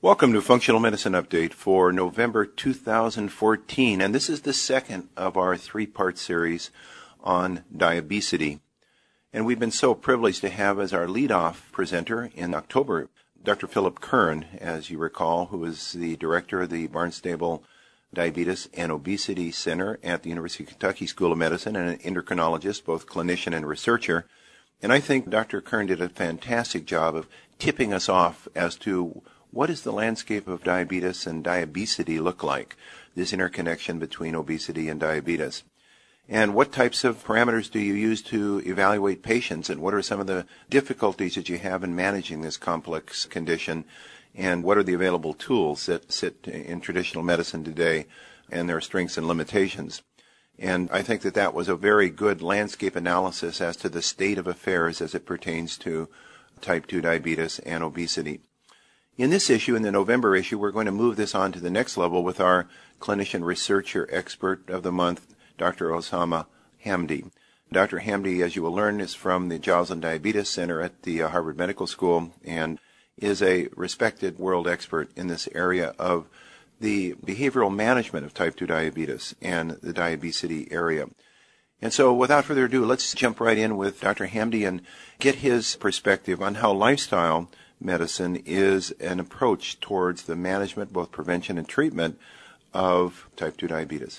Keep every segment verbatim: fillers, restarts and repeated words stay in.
Welcome to Functional Medicine Update for November two thousand fourteen, and this is the second of our three-part series on diabesity. And we've been so privileged to have as our lead-off presenter in October Doctor Philip Kern, as you recall, who is the director of the Barnstable Diabetes and Obesity Center at the University of Kentucky School of Medicine and an endocrinologist, both clinician and researcher. And I think Doctor Kern did a fantastic job of tipping us off as to what does the landscape of diabetes and diabesity look like, this interconnection between obesity and diabetes. And what types of parameters do you use to evaluate patients, and what are some of the difficulties that you have in managing this complex condition, and what are the available tools that sit in traditional medicine today, and their strengths and limitations. And I think that that was a very good landscape analysis as to the state of affairs as it pertains to type two diabetes and obesity. In this issue, in the November issue, we're going to move this on to the next level with our clinician researcher expert of the month, Doctor Osama Hamdy. Doctor Hamdy, as you will learn, is from the Joslin Diabetes Center at the uh, Harvard Medical School and is a respected world expert in this area of the behavioral management of type two diabetes and the diabesity area. And so without further ado, let's jump right in with Doctor Hamdy and get his perspective on how lifestyle medicine is an approach towards the management, both prevention and treatment, of type two diabetes.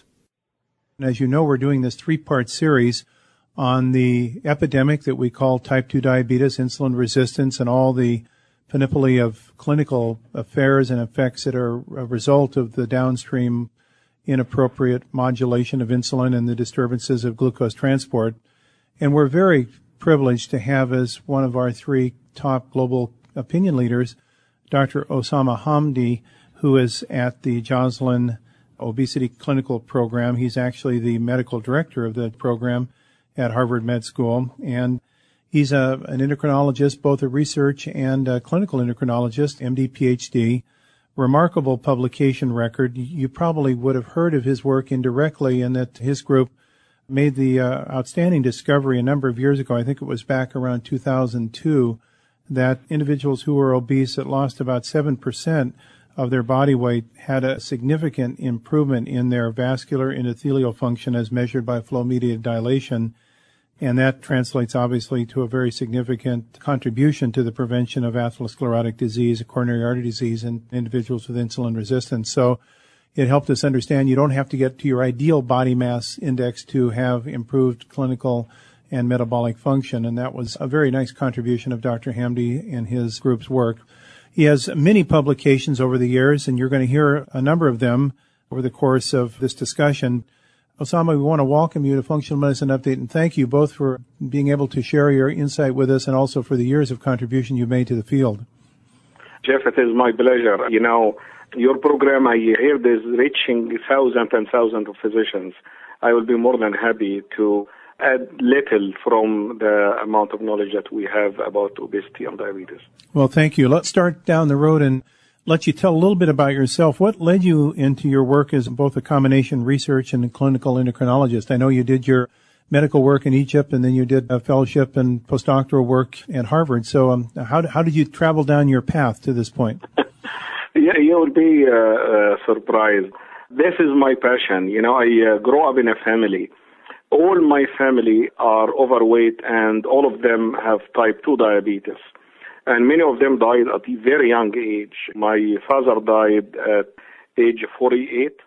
As you know, we're doing this three-part series on the epidemic that we call type two diabetes, insulin resistance, and all the panoply of clinical affairs and effects that are a result of the downstream inappropriate modulation of insulin and the disturbances of glucose transport. And we're very privileged to have as one of our three top global opinion leaders, Doctor Osama Hamdy, who is at the Joslin Obesity Clinical Program. He's actually the medical director of the program at Harvard Med School, and he's a, an endocrinologist, both a research and a clinical endocrinologist, M D, P H D, remarkable publication record. You probably would have heard of his work indirectly in that his group made the uh, outstanding discovery a number of years ago, I think it was back around two thousand two, that individuals who were obese that lost about seven percent of their body weight had a significant improvement in their vascular endothelial function as measured by flow-mediated dilation. And that translates obviously to a very significant contribution to the prevention of atherosclerotic disease, coronary artery disease in individuals with insulin resistance. So it helped us understand you don't have to get to your ideal body mass index to have improved clinical and metabolic function, and that was a very nice contribution of Doctor Hamdy and his group's work. He has many publications over the years, and you're going to hear a number of them over the course of this discussion. Osama, we want to welcome you to Functional Medicine Update and thank you both for being able to share your insight with us and also for the years of contribution you've made to the field. Jeff, it is my pleasure. You know, your program, I hear, is reaching thousands and thousands of physicians. I will be more than happy to add little from the amount of knowledge that we have about obesity and diabetes. Well, thank you. Let's start down the road and let you tell a little bit about yourself. What led you into your work as both a combination research and a clinical endocrinologist? I know you did your medical work in Egypt, and then you did a fellowship and postdoctoral work at Harvard. So um, how, how did you travel down your path to this point? Yeah, you will be uh, uh, surprised. This is my passion. You know, I uh, grew up in a family. All my family are overweight, and all of them have type two diabetes. And many of them died at a very young age. My father died at age forty-eight,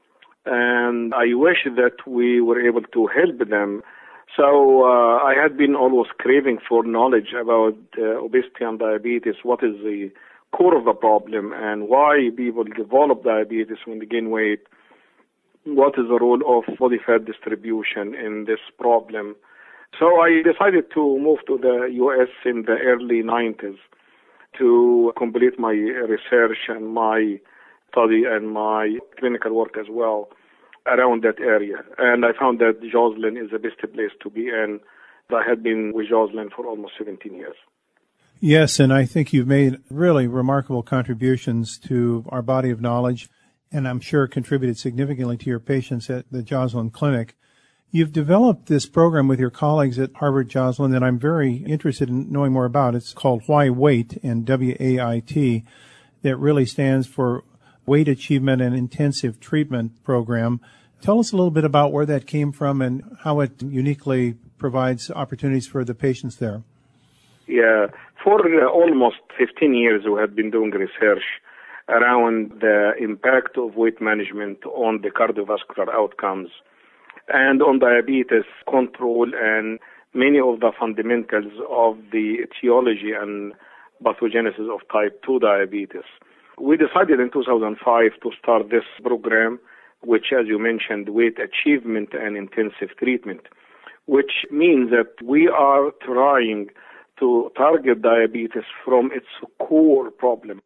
and I wish that we were able to help them. So uh, I had been always craving for knowledge about uh, obesity and diabetes, what is the core of the problem, and why people develop diabetes when they gain weight. What is the role of body fat distribution in this problem? So I decided to move to the U S in the early nineties to complete my research and my study and my clinical work as well around that area. And I found that Joslin is the best place to be in. I had been with Joslin for almost seventeen years. Yes, and I think you've made really remarkable contributions to our body of knowledge, and I'm sure contributed significantly to your patients at the Joslin Clinic. You've developed this program with your colleagues at Harvard Joslin that I'm very interested in knowing more about. It's called Why Wait, and W A I T. that really stands for Weight Achievement and Intensive Treatment Program. Tell us a little bit about where that came from and how it uniquely provides opportunities for the patients there. Yeah, for uh, almost fifteen years we have been doing research around the impact of weight management on the cardiovascular outcomes and on diabetes control and many of the fundamentals of the etiology and pathogenesis of type two diabetes. We decided in two thousand five to start this program, which, as you mentioned, weight achievement and intensive treatment, which means that we are trying to target diabetes from its core problem.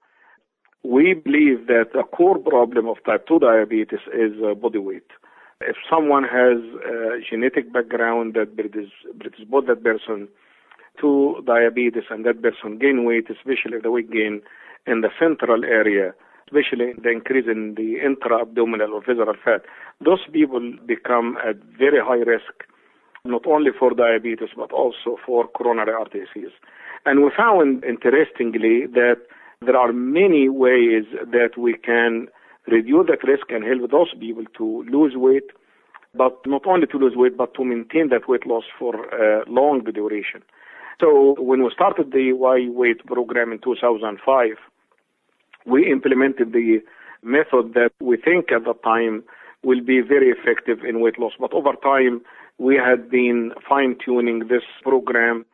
We believe that the core problem of type two diabetes is uh, body weight. If someone has a genetic background that predisposes that person to diabetes and that person gain weight, especially the weight gain in the central area, especially the increase in the intra-abdominal or visceral fat, those people become at very high risk, not only for diabetes but also for coronary artery disease. And we found, interestingly, that there are many ways that we can reduce that risk and help those people to lose weight, but not only to lose weight, but to maintain that weight loss for a long duration. So when we started the Y Weight program in two thousand five, we implemented the method that we think at the time will be very effective in weight loss. But over time, we had been fine-tuning this program,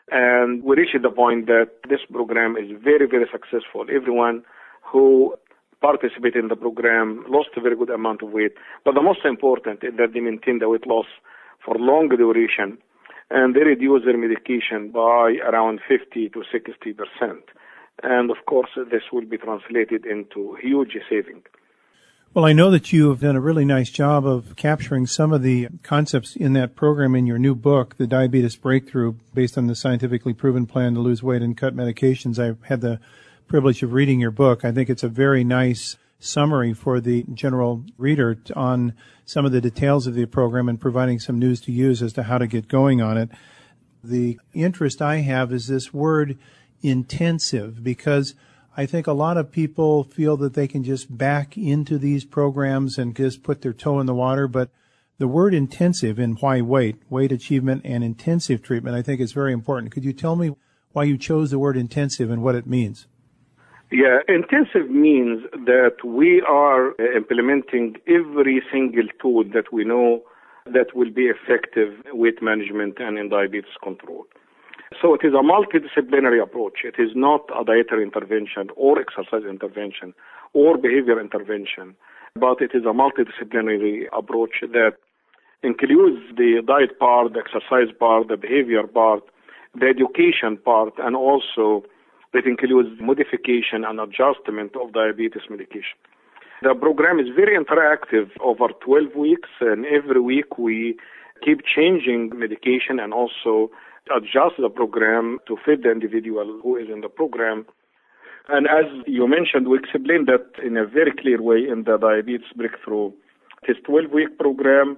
and we reached the point that this program is very, very successful. Everyone who participated in the program lost a very good amount of weight. But the most important is that they maintain the weight loss for long duration, and they reduce their medication by around fifty to sixty percent. And, of course, this will be translated into huge saving. Well, I know that you have done a really nice job of capturing some of the concepts in that program in your new book, The Diabetes Breakthrough, based on the scientifically proven plan to lose weight and cut medications. I've had the privilege of reading your book. I think it's a very nice summary for the general reader on some of the details of the program and providing some news to use as to how to get going on it. The interest I have is this word intensive, because I think a lot of people feel that they can just back into these programs and just put their toe in the water, but the word intensive in why weight, weight achievement and intensive treatment, I think is very important. Could you tell me why you chose the word intensive and what it means? Yeah, intensive means that we are implementing every single tool that we know that will be effective weight management and in diabetes control. So it is a multidisciplinary approach. It is not a dietary intervention or exercise intervention or behavior intervention, but it is a multidisciplinary approach that includes the diet part, the exercise part, the behavior part, the education part, and also it includes modification and adjustment of diabetes medication. The program is very interactive over twelve weeks, and every week we keep changing medication and also adjust the program to fit the individual who is in the program. And as you mentioned, we explained that in a very clear way in the Diabetes Breakthrough. It is a twelve-week program,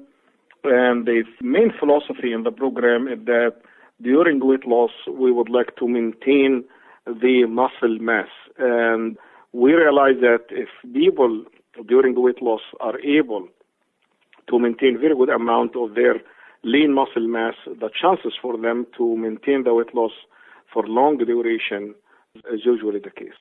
and the main philosophy in the program is that during weight loss, we would like to maintain the muscle mass. And we realize that if people during the weight loss are able to maintain a very good amount of their lean muscle mass, the chances for them to maintain the weight loss for long duration is usually the case.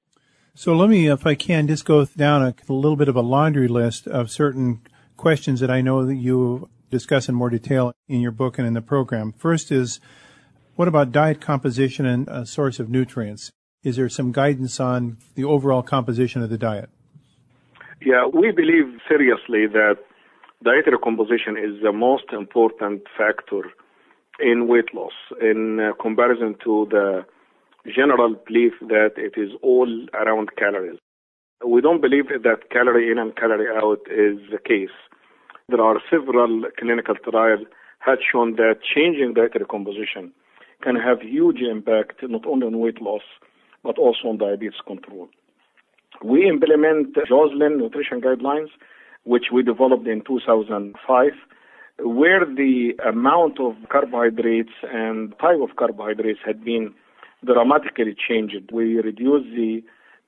So let me, if I can, just go down a, a little bit of a laundry list of certain questions that I know that you discuss in more detail in your book and in the program. First is, what about diet composition and a source of nutrients? Is there some guidance on the overall composition of the diet? Yeah, we believe seriously that dietary composition is the most important factor in weight loss in uh, comparison to the general belief that it is all around calories. We don't believe that calorie in and calorie out is the case. There are several clinical trials have shown that changing dietary composition can have huge impact not only on weight loss but also on diabetes control. We implement Joslin nutrition guidelines, which we developed in two thousand five, where the amount of carbohydrates and type of carbohydrates had been dramatically changed. We reduced the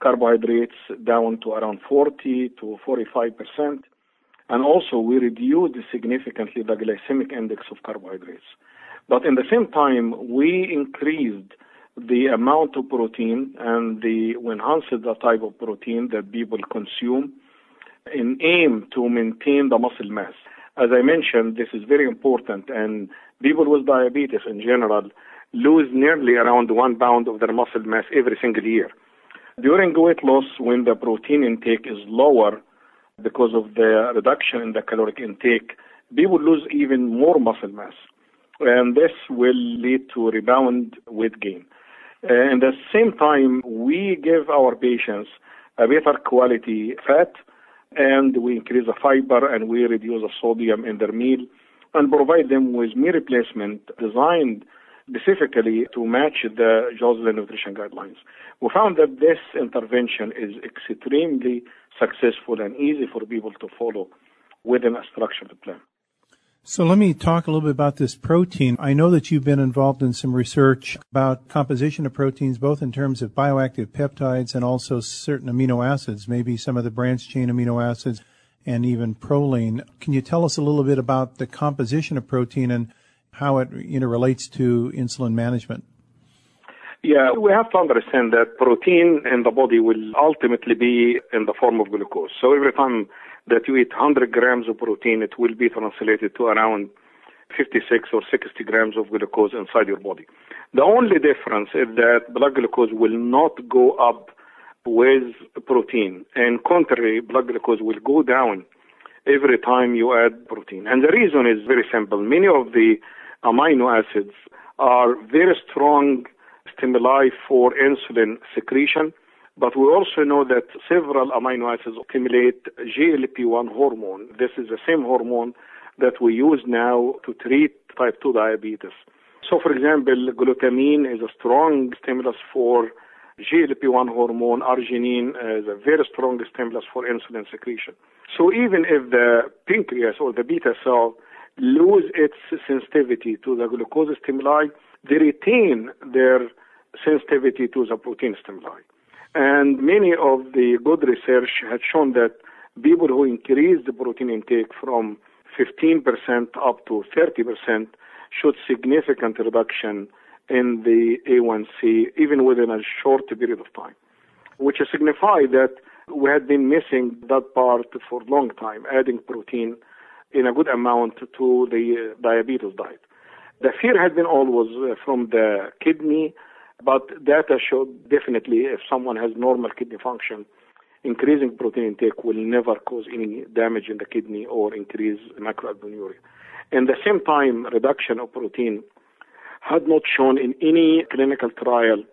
carbohydrates down to around forty to forty-five percent. And also, we reduced significantly the glycemic index of carbohydrates. But in the same time, we increased the amount of protein and the, we enhanced the type of protein that people consume in aim to maintain the muscle mass. As I mentioned, this is very important, and people with diabetes in general lose nearly around one pound of their muscle mass every single year. During weight loss, when the protein intake is lower because of the reduction in the caloric intake, people lose even more muscle mass. And this will lead to rebound weight gain. And at the same time, we give our patients a better quality fat, and we increase the fiber, and we reduce the sodium in their meal, and provide them with meal replacement designed specifically to match the Joslin Nutrition Guidelines. We found that this intervention is extremely successful and easy for people to follow within a structured plan. So let me talk a little bit about this protein. I know that you've been involved in some research about composition of proteins, both in terms of bioactive peptides and also certain amino acids, maybe some of the branched-chain amino acids and even proline. Can you tell us a little bit about the composition of protein and how it interrelates to insulin management? Yeah, we have to understand that protein in the body will ultimately be in the form of glucose. So every time that you eat one hundred grams of protein, it will be translated to around fifty-six or sixty grams of glucose inside your body. The only difference is that blood glucose will not go up with protein. And contrary, blood glucose will go down every time you add protein. And the reason is very simple. Many of the amino acids are very strong stimuli for insulin secretion, but we also know that several amino acids stimulate G L P one hormone. This is the same hormone that we use now to treat type two diabetes. So, for example, glutamine is a strong stimulus for G L P one hormone. Arginine is a very strong stimulus for insulin secretion. So even if the pancreas or the beta cell lose its sensitivity to the glucose stimuli, they retain their sensitivity to the protein stimuli. And many of the good research had shown that people who increase the protein intake from fifteen percent up to thirty percent showed significant reduction in the A one C, even within a short period of time, which signifies that we had been missing that part for a long time, adding protein in a good amount to the diabetes diet. The fear had been always from the kidney, but data showed definitely if someone has normal kidney function, increasing protein intake will never cause any damage in the kidney or increase macroalbuminuria. At the same time, reduction of protein had not shown in any clinical trial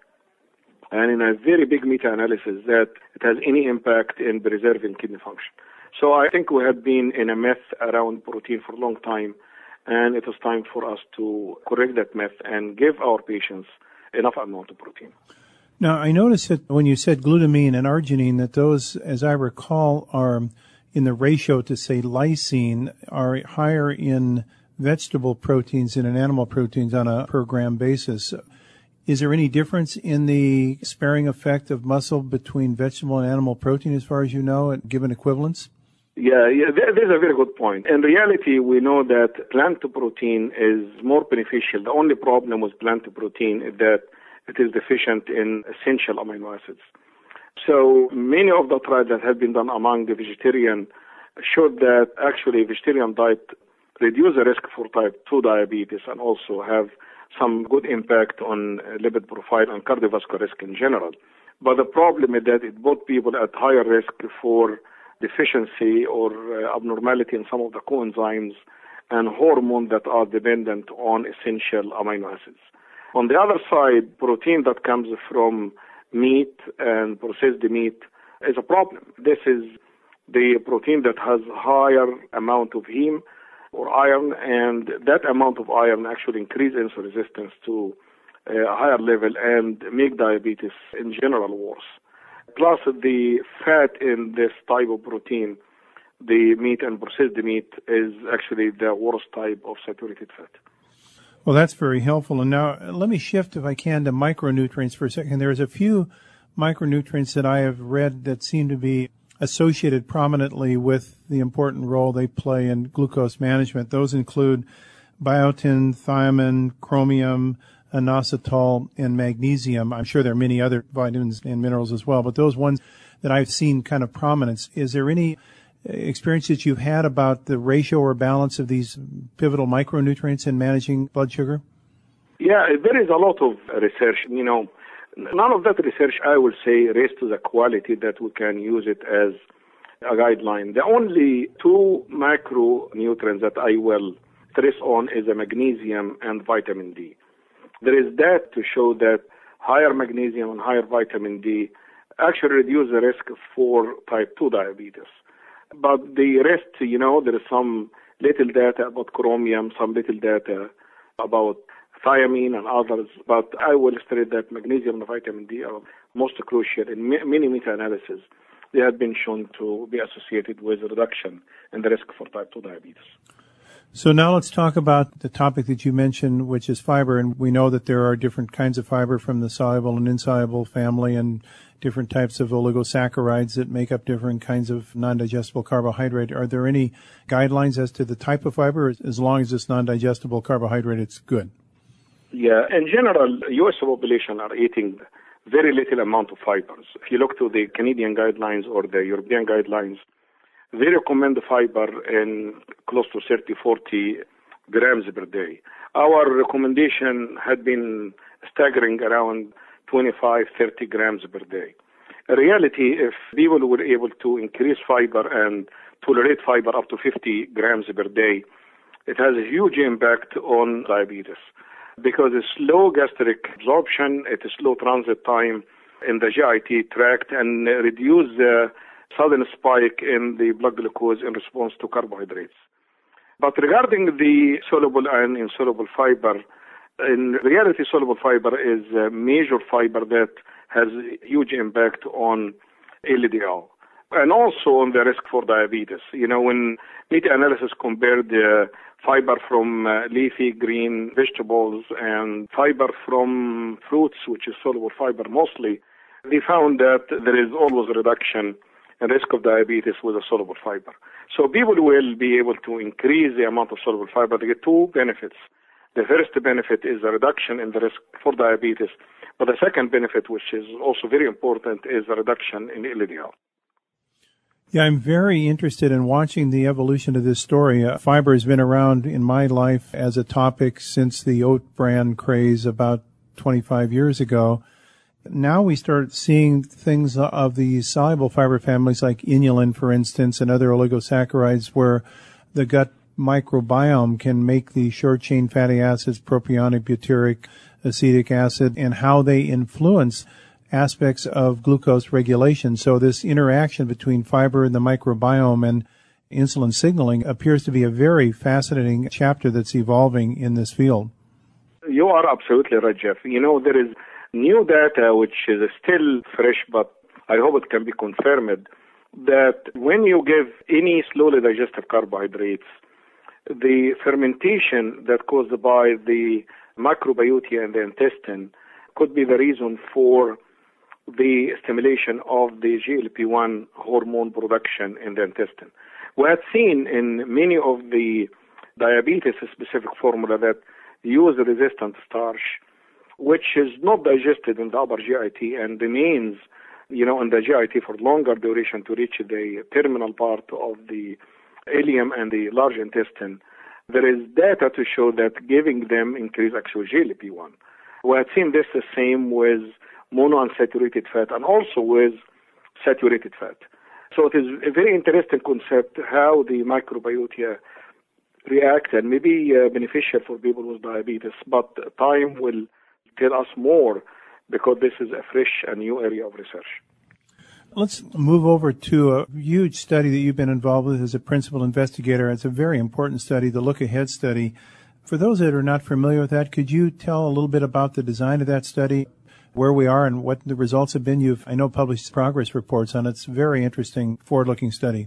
and in a very big meta-analysis that it has any impact in preserving kidney function. So I think we have been in a myth around protein for a long time, and it is time for us to correct that myth and give our patients enough amount of protein. Now, I noticed that when you said glutamine and arginine, that those, as I recall, are in the ratio to, say, lysine, are higher in vegetable proteins than in animal proteins on a per gram basis. Is there any difference in the sparing effect of muscle between vegetable and animal protein as far as you know, at given equivalence? Yeah, yeah, there's a very good point. In reality, we know that plant protein is more beneficial. The only problem with plant protein is that it is deficient in essential amino acids. So many of the trials that have been done among the vegetarian showed that actually vegetarian diet reduce the risk for type two diabetes and also have some good impact on lipid profile and cardiovascular risk in general. But the problem is that it put people at higher risk for deficiency or uh, abnormality in some of the coenzymes and hormones that are dependent on essential amino acids. On the other side, protein that comes from meat and processed meat is a problem. This is the protein that has higher amount of heme or iron, and that amount of iron actually increases insulin resistance to a higher level and make diabetes in general worse. Plus, the fat in this type of protein, the meat and processed meat, is actually the worst type of saturated fat. Well, that's very helpful. And now let me shift, if I can, to micronutrients for a second. There's a few micronutrients that I have read that seem to be associated prominently with the important role they play in glucose management. Those include biotin, thiamine, chromium, inositol, and magnesium. I'm sure there are many other vitamins and minerals as well, but those ones that I've seen kind of prominence. Is there any experience that you've had about the ratio or balance of these pivotal micronutrients in managing blood sugar? Yeah, there is a lot of research. You know, none of that research, I would say, raised to the quality that we can use it as a guideline. The only two macronutrients that I will stress on is the magnesium and vitamin D. There is data to show that higher magnesium and higher vitamin D actually reduce the risk for type two diabetes. But the rest, you know, there is some little data about chromium, some little data about thiamine and others, but I will stress that magnesium and vitamin D are most crucial. In many meta-analyses, they have been shown to be associated with a reduction in the risk for type two diabetes. So now let's talk about the topic that you mentioned, which is fiber. And we know that there are different kinds of fiber from the soluble and insoluble family and different types of oligosaccharides that make up different kinds of non-digestible carbohydrate. Are there any guidelines as to the type of fiber? As long as it's non-digestible carbohydrate, it's good. Yeah, in general, U S population are eating very little amount of fibers. If you look to the Canadian guidelines or the European guidelines, they recommend the fiber in close to thirty, forty grams per day. Our recommendation had been staggering around twenty-five, thirty grams per day. In reality, if people were able to increase fiber and tolerate fiber up to fifty grams per day, it has a huge impact on diabetes because it's slow gastric absorption, it is slow transit time in the G I T tract, and reduce the sudden spike in the blood glucose in response to carbohydrates. But regarding the soluble and insoluble fiber, in reality, soluble fiber is a major fiber that has huge impact on L D L and also on the risk for diabetes. You know, when meta-analysis compared the fiber from uh, leafy green vegetables and fiber from fruits, which is soluble fiber mostly, they found that there is always a reduction in risk of diabetes with a soluble fiber. So people will be able to increase the amount of soluble fiber to get two benefits. The first benefit is a reduction in the risk for diabetes, but the second benefit, which is also very important, is a reduction in L D L. Yeah, I'm very interested in watching the evolution of this story. Uh, fiber has been around in my life as a topic since the oat bran craze about twenty-five years ago. Now we start seeing things of the soluble fiber families like inulin, for instance, and other oligosaccharides where the gut microbiome can make the short-chain fatty acids, propionic, butyric, acetic acid, and how they influence aspects of glucose regulation. So this interaction between fiber and the microbiome and insulin signaling appears to be a very fascinating chapter that's evolving in this field. You are absolutely right, Jeff. You know, there is new data which is still fresh, but I hope it can be confirmed, that when you give any slowly digested carbohydrates, the fermentation that caused by the microbiota in the intestine could be the reason for the stimulation of the G L P one hormone production in the intestine. We have seen in many of the diabetes-specific formula that use resistant starch, which is not digested in the upper G I T and remains, you know, in the G I T for longer duration to reach the terminal part of the ileum and the large intestine. There is data to show that giving them increase actual G L P one. We have seen this the same with monounsaturated fat and also with saturated fat. So it is a very interesting concept how the microbiota react and may be uh, beneficial for people with diabetes, but time will tell us more because this is a fresh and new area of research. Let's move over to a huge study that you've been involved with as a principal investigator. It's a very important study, the Look Ahead study. For those that are not familiar with that, could you tell a little bit about the design of that study, where we are and what the results have been? You've, I know, published progress reports on it. It's a very interesting, forward-looking study.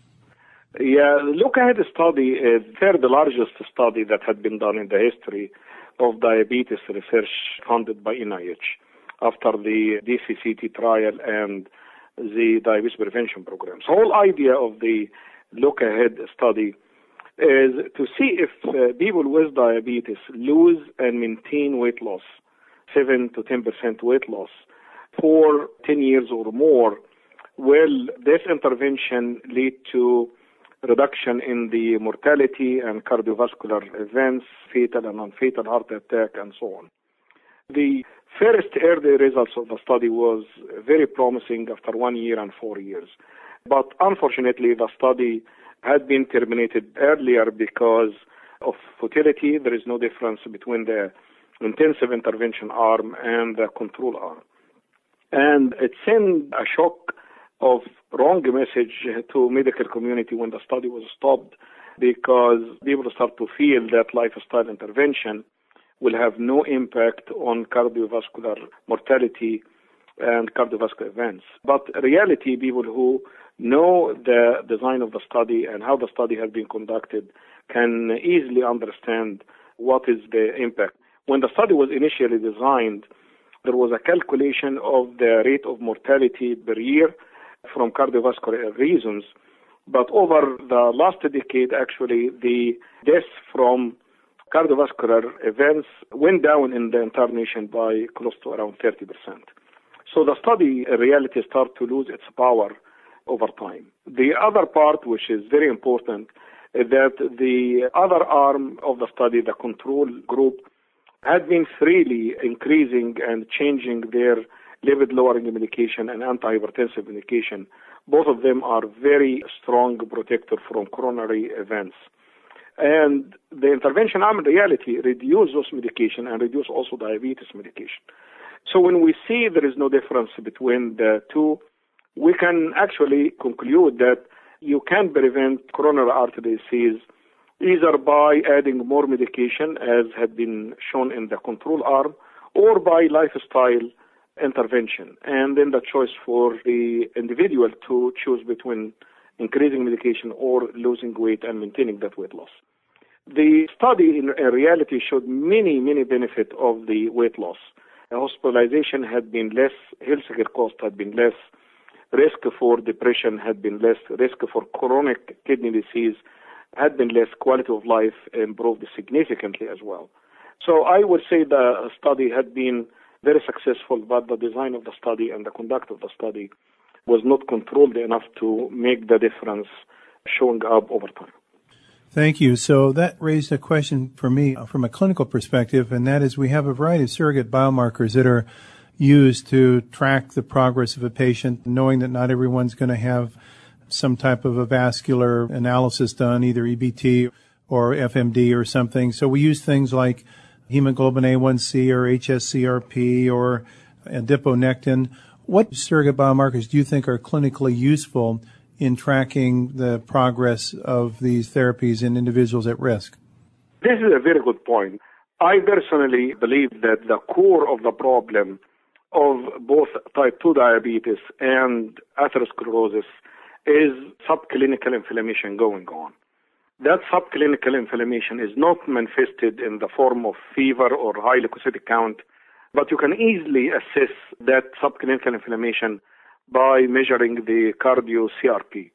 Yeah, the Look Ahead study is the largest study that had been done in the history of diabetes research funded by N I H. after the D C C T trial and the diabetes prevention program. So the whole idea of the Look Ahead study is to see if uh, people with diabetes lose and maintain weight loss, seven to ten percent weight loss, for ten years or more. Will this intervention lead to reduction in the mortality and cardiovascular events, fatal and non-fatal heart attack, and so on? The first early results of the study was very promising after one year and four years. But unfortunately, the study had been terminated earlier because of futility. There is no difference between the intensive intervention arm and the control arm. And it sent a shock of wrong message to medical community when the study was stopped, because people start to feel that lifestyle intervention will have no impact on cardiovascular mortality and cardiovascular events. But in reality, people who know the design of the study and how the study has been conducted can easily understand what is the impact. When the study was initially designed, there was a calculation of the rate of mortality per year from cardiovascular reasons. But over the last decade, actually, the deaths from cardiovascular events went down in the entire nation by close to around thirty percent. So the study, in reality, started to lose its power over time. The other part, which is very important, is that the other arm of the study, the control group, had been freely increasing and changing their lipid-lowering medication and antihypertensive medication. Both of them are very strong protector from coronary events. And the intervention arm, in reality, reduce those medication and reduce also diabetes medication. So when we see there is no difference between the two, we can actually conclude that you can prevent coronary artery disease either by adding more medication, as had been shown in the control arm, or by lifestyle intervention. And then the choice for the individual to choose between increasing medication or losing weight and maintaining that weight loss. The study in reality showed many, many benefits of the weight loss. The hospitalization had been less, healthcare cost had been less, risk for depression had been less, risk for chronic kidney disease had been less, quality of life improved significantly as well. So I would say the study had been very successful, but the design of the study and the conduct of the study was not controlled enough to make the difference showing up over time. Thank you. So that raised a question for me from a clinical perspective, and that is we have a variety of surrogate biomarkers that are used to track the progress of a patient, knowing that not everyone's going to have some type of a vascular analysis done, either E B T or F M D or something. So we use things like hemoglobin A one C or H S C R P or adiponectin. What surrogate biomarkers do you think are clinically useful in tracking the progress of these therapies in individuals at risk? This is a very good point. I personally believe that the core of the problem of both type two diabetes and atherosclerosis is subclinical inflammation going on. That subclinical inflammation is not manifested in the form of fever or high leukocytic count, but you can easily assess that subclinical inflammation by measuring the cardio C R P.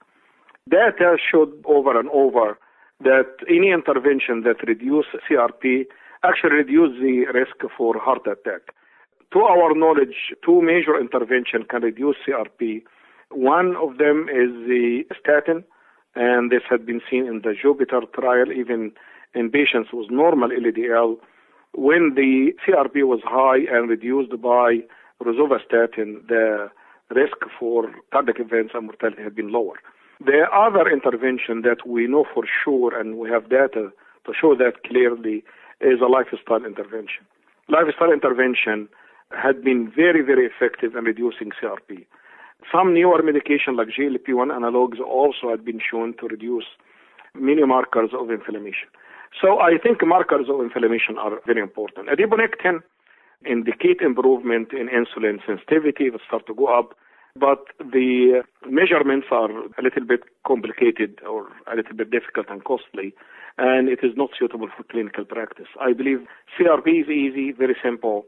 Data showed over and over that any intervention that reduces C R P actually reduces the risk for heart attack. To our knowledge, two major interventions can reduce C R P. One of them is the statin, and this had been seen in the Jupiter trial, even in patients with normal L D L. When the C R P was high and reduced by rosuvastatin, the risk for cardiac events and mortality had been lower. The other intervention that we know for sure, and we have data to show that clearly, is a lifestyle intervention. Lifestyle intervention had been very, very effective in reducing C R P. Some newer medication like G L P one analogs also had been shown to reduce many markers of inflammation. So I think markers of inflammation are very important. Adiponectin indicate improvement in insulin sensitivity, it will start to go up, but the measurements are a little bit complicated or a little bit difficult and costly, and it is not suitable for clinical practice. I believe C R P is easy, very simple.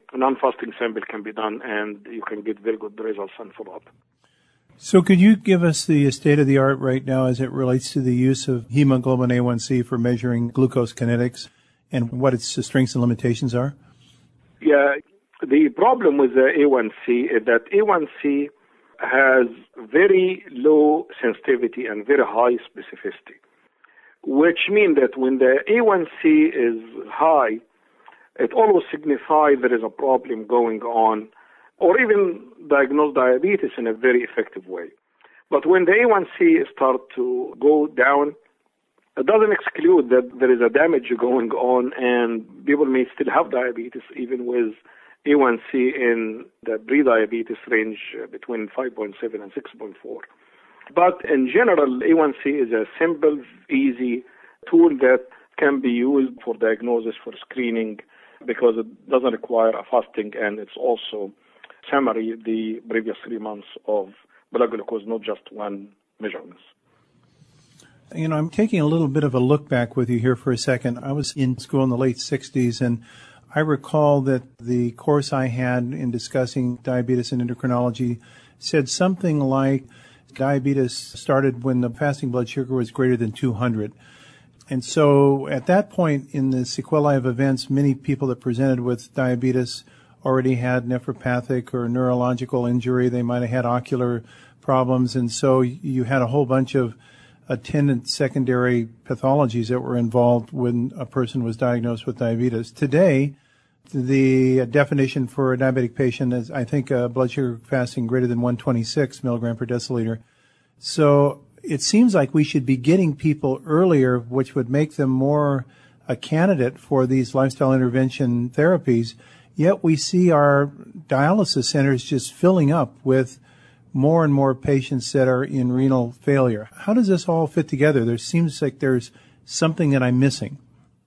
non-fasting sample can be done, and you can get very good results and follow-up. So could you give us the state-of-the-art right now as it relates to the use of hemoglobin A one C for measuring glucose kinetics and what its strengths and limitations are? Yeah, the problem with the A one C is that A one C has very low sensitivity and very high specificity, which means that when the A one C is high, it always signifies there is a problem going on, or even diagnose diabetes in a very effective way. But when the A one C starts to go down, it doesn't exclude that there is a damage going on and people may still have diabetes even with A one C in the pre-diabetes range between five point seven and six point four. But in general, A one C is a simple, easy tool that can be used for diagnosis, for screening, because it doesn't require a fasting, and it's also summary the previous three months of blood glucose, not just one measurement. You know, I'm taking a little bit of a look back with you here for a second. I was in school in the late sixties, and I recall that the course I had in discussing diabetes and endocrinology said something like diabetes started when the fasting blood sugar was greater than two hundred. And so at that point in the sequelae of events, many people that presented with diabetes already had nephropathic or neurological injury. They might have had ocular problems. And so you had a whole bunch of attendant secondary pathologies that were involved when a person was diagnosed with diabetes. Today, the definition for a diabetic patient is, I think, a blood sugar fasting greater than one twenty-six milligram per deciliter. So it seems like we should be getting people earlier, which would make them more a candidate for these lifestyle intervention therapies. Yet we see our dialysis centers just filling up with more and more patients that are in renal failure. How does this all fit together? There seems like there's something that I'm missing.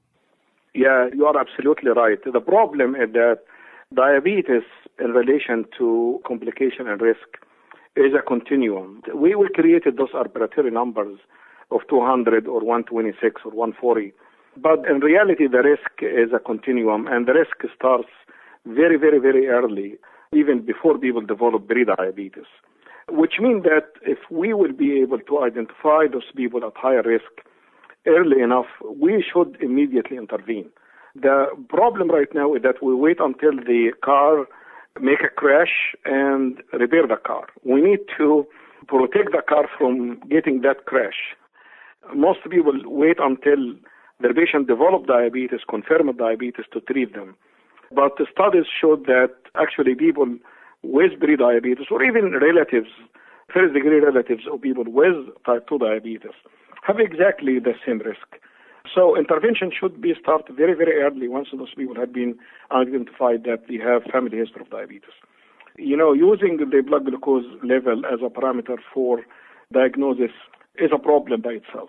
Yeah, you are absolutely right. The problem is that diabetes in relation to complication and risk is a continuum. We will create those arbitrary numbers of two hundred or one twenty-six or one forty. But in reality, the risk is a continuum, and the risk starts very, very, very early, even before people develop pre-diabetes, which means that if we will be able to identify those people at higher risk early enough, we should immediately intervene. The problem right now is that we wait until the car make a crash and repair the car. We need to protect the car from getting that crash. Most people wait until their patient develop diabetes, confirm diabetes, to treat them. But the studies showed that actually people with pre-diabetes, or even relatives, first-degree relatives of people with type two diabetes, have exactly the same risk. So intervention should be started very, very early once those people have been identified that they have family history of diabetes. You know, using the blood glucose level as a parameter for diagnosis is a problem by itself.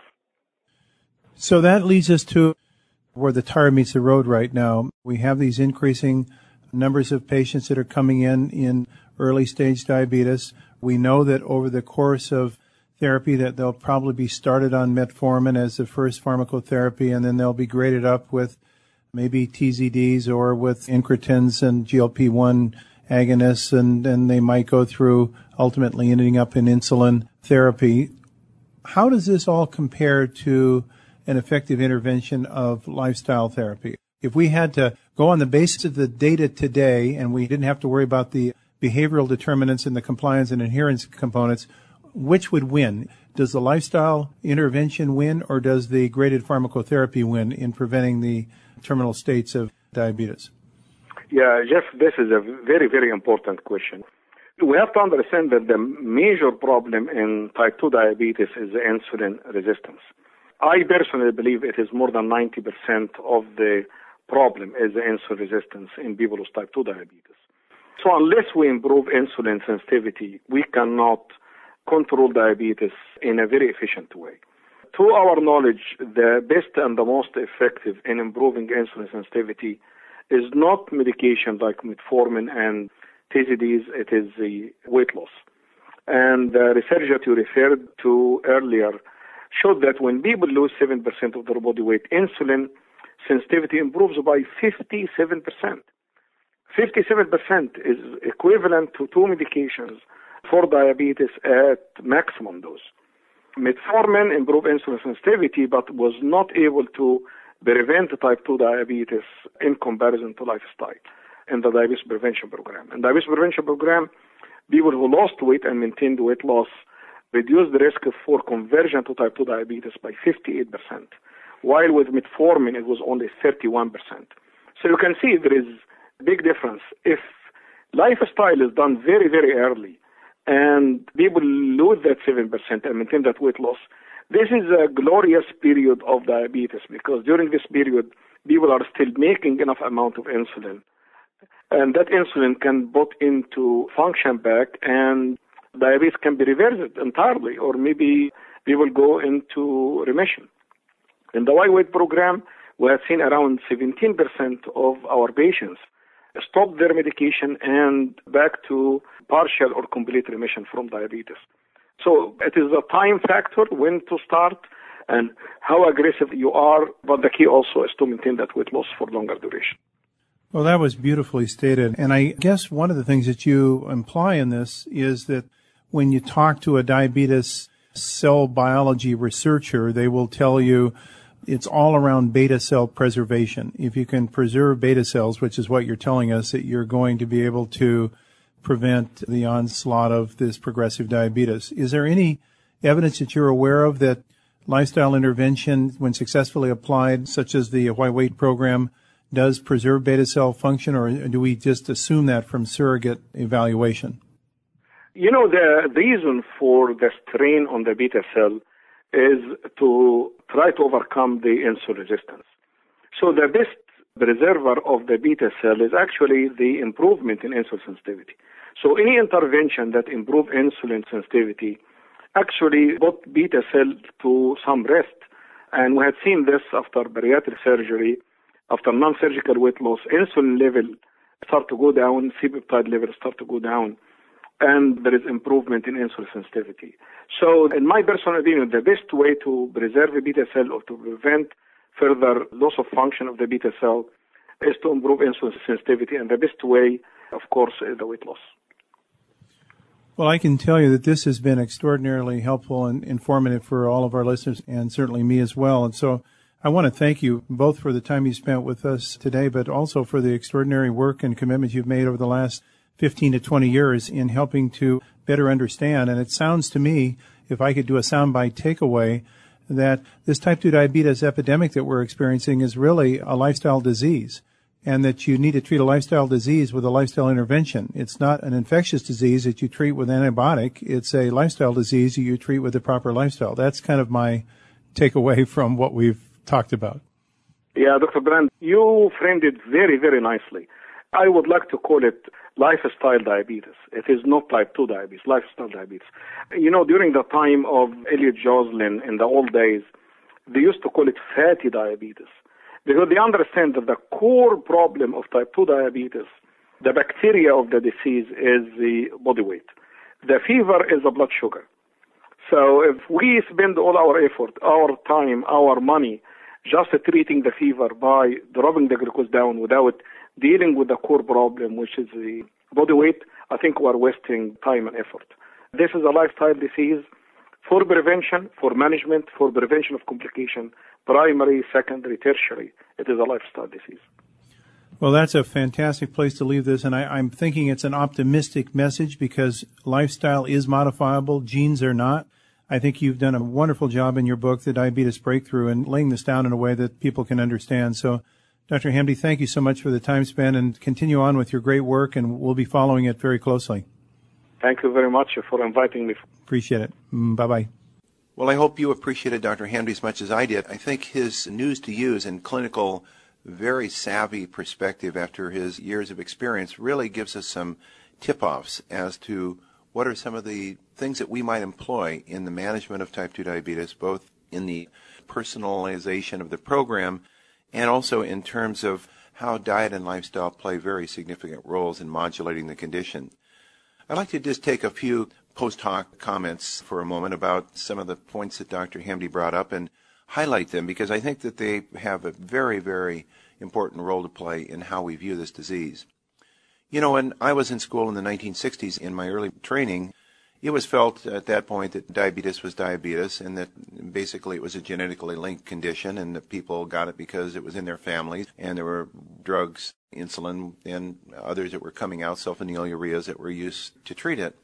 So that leads us to where the tire meets the road right now. We have these increasing numbers of patients that are coming in in early stage diabetes. We know that over the course of therapy that they'll probably be started on metformin as the first pharmacotherapy, and then they'll be graded up with maybe T Z Ds or with incretins and G L P one agonists, and then they might go through ultimately ending up in insulin therapy. How does this all compare to an effective intervention of lifestyle therapy? If we had to go on the basis of the data today and we didn't have to worry about the behavioral determinants and the compliance and adherence components, which would win? Does the lifestyle intervention win, or does the graded pharmacotherapy win in preventing the terminal states of diabetes? Yeah, Jeff, this is a very, very important question. We have to understand that the major problem in type two diabetes is insulin resistance. I personally believe it is more than ninety percent of the problem is the insulin resistance in people with type two diabetes. So unless we improve insulin sensitivity, we cannot control diabetes in a very efficient way. To our knowledge, the best and the most effective in improving insulin sensitivity is not medication like metformin and T Z Ds, it is the weight loss. And the research that you referred to earlier showed that when people lose seven percent of their body weight, insulin sensitivity improves by fifty-seven percent. fifty-seven percent is equivalent to two medications for diabetes at maximum dose. Metformin improved insulin sensitivity, but was not able to prevent type two diabetes in comparison to lifestyle in the diabetes prevention program. In the diabetes prevention program, people who lost weight and maintained weight loss reduced the risk for conversion to type two diabetes by fifty-eight percent, while with metformin it was only thirty-one percent. So you can see there is a big difference. If lifestyle is done very, very early and people lose that seven percent and maintain that weight loss, this is a glorious period of diabetes, because during this period, people are still making enough amount of insulin. And that insulin can put into function back, and diabetes can be reversed entirely, or maybe we will go into remission. In the Y-Weight program, we have seen around seventeen percent of our patients stop their medication and back to partial or complete remission from diabetes. So it is a time factor when to start and how aggressive you are, but the key also is to maintain that weight loss for longer duration. Well, that was beautifully stated. And I guess one of the things that you imply in this is that when you talk to a diabetes cell biology researcher, they will tell you it's all around beta cell preservation. If you can preserve beta cells, which is what you're telling us, that you're going to be able to prevent the onslaught of this progressive diabetes. Is there any evidence that you're aware of that lifestyle intervention, when successfully applied, such as the Y-Weight program, does preserve beta cell function, or do we just assume that from surrogate evaluation? You know, the reason for the strain on the beta cell is to try to overcome the insulin resistance. So the best preserver of the beta cell is actually the improvement in insulin sensitivity. So any intervention that improves insulin sensitivity actually put beta cell to some rest. And we had seen this after bariatric surgery, after non-surgical weight loss, insulin level start to go down, C-peptide level start to go down, and there is improvement in insulin sensitivity. So in my personal opinion, the best way to preserve the beta cell or to prevent further loss of function of the beta cell is to improve insulin sensitivity, and the best way, of course, is the weight loss. Well, I can tell you that this has been extraordinarily helpful and informative for all of our listeners, and certainly me as well. And so I want to thank you both for the time you spent with us today, but also for the extraordinary work and commitment you've made over the last fifteen to twenty years in helping to better understand. And it sounds to me, if I could do a soundbite takeaway, that this type two diabetes epidemic that we're experiencing is really a lifestyle disease, and that you need to treat a lifestyle disease with a lifestyle intervention. It's not an infectious disease that you treat with antibiotic. It's a lifestyle disease that you treat with the proper lifestyle. That's kind of my takeaway from what we've talked about. Yeah, Doctor Brand, you framed it very, very nicely. I would like to call it lifestyle diabetes. It is not type two diabetes, lifestyle diabetes. You know, during the time of Elliot Joslin in the old days, they used to call it fatty diabetes, because they understand that the core problem of type two diabetes, the bacteria of the disease, is the body weight. The fever is the blood sugar. So if we spend all our effort, our time, our money, just treating the fever by dropping the glucose down without dealing with the core problem, which is the body weight, I think we're wasting time and effort. This is a lifestyle disease for prevention, for management, for prevention of complication, primary, secondary, tertiary. It is a lifestyle disease. Well, that's a fantastic place to leave this, and I, I'm thinking it's an optimistic message because lifestyle is modifiable, genes are not. I think you've done a wonderful job in your book, The Diabetes Breakthrough, and laying this down in a way that people can understand. So, Doctor Hamdy, thank you so much for the time spent, and continue on with your great work, and we'll be following it very closely. Thank you very much for inviting me. Appreciate it. Bye-bye. Well, I hope you appreciated Doctor Hamdy as much as I did. I think his news to use and clinical, very savvy perspective after his years of experience really gives us some tip-offs as to what are some of the things that we might employ in the management of type two diabetes, both in the personalization of the program and also in terms of how diet and lifestyle play very significant roles in modulating the condition. I'd like to just take a few post hoc comments for a moment about some of the points that Doctor Hamdy brought up and highlight them, because I think that they have a very, very important role to play in how we view this disease. You know, when I was in school in the nineteen sixties, in my early training, it was felt at that point that diabetes was diabetes and that basically it was a genetically linked condition and that people got it because it was in their families and there were drugs, insulin, and others that were coming out, sulfonylureas, that were used to treat it.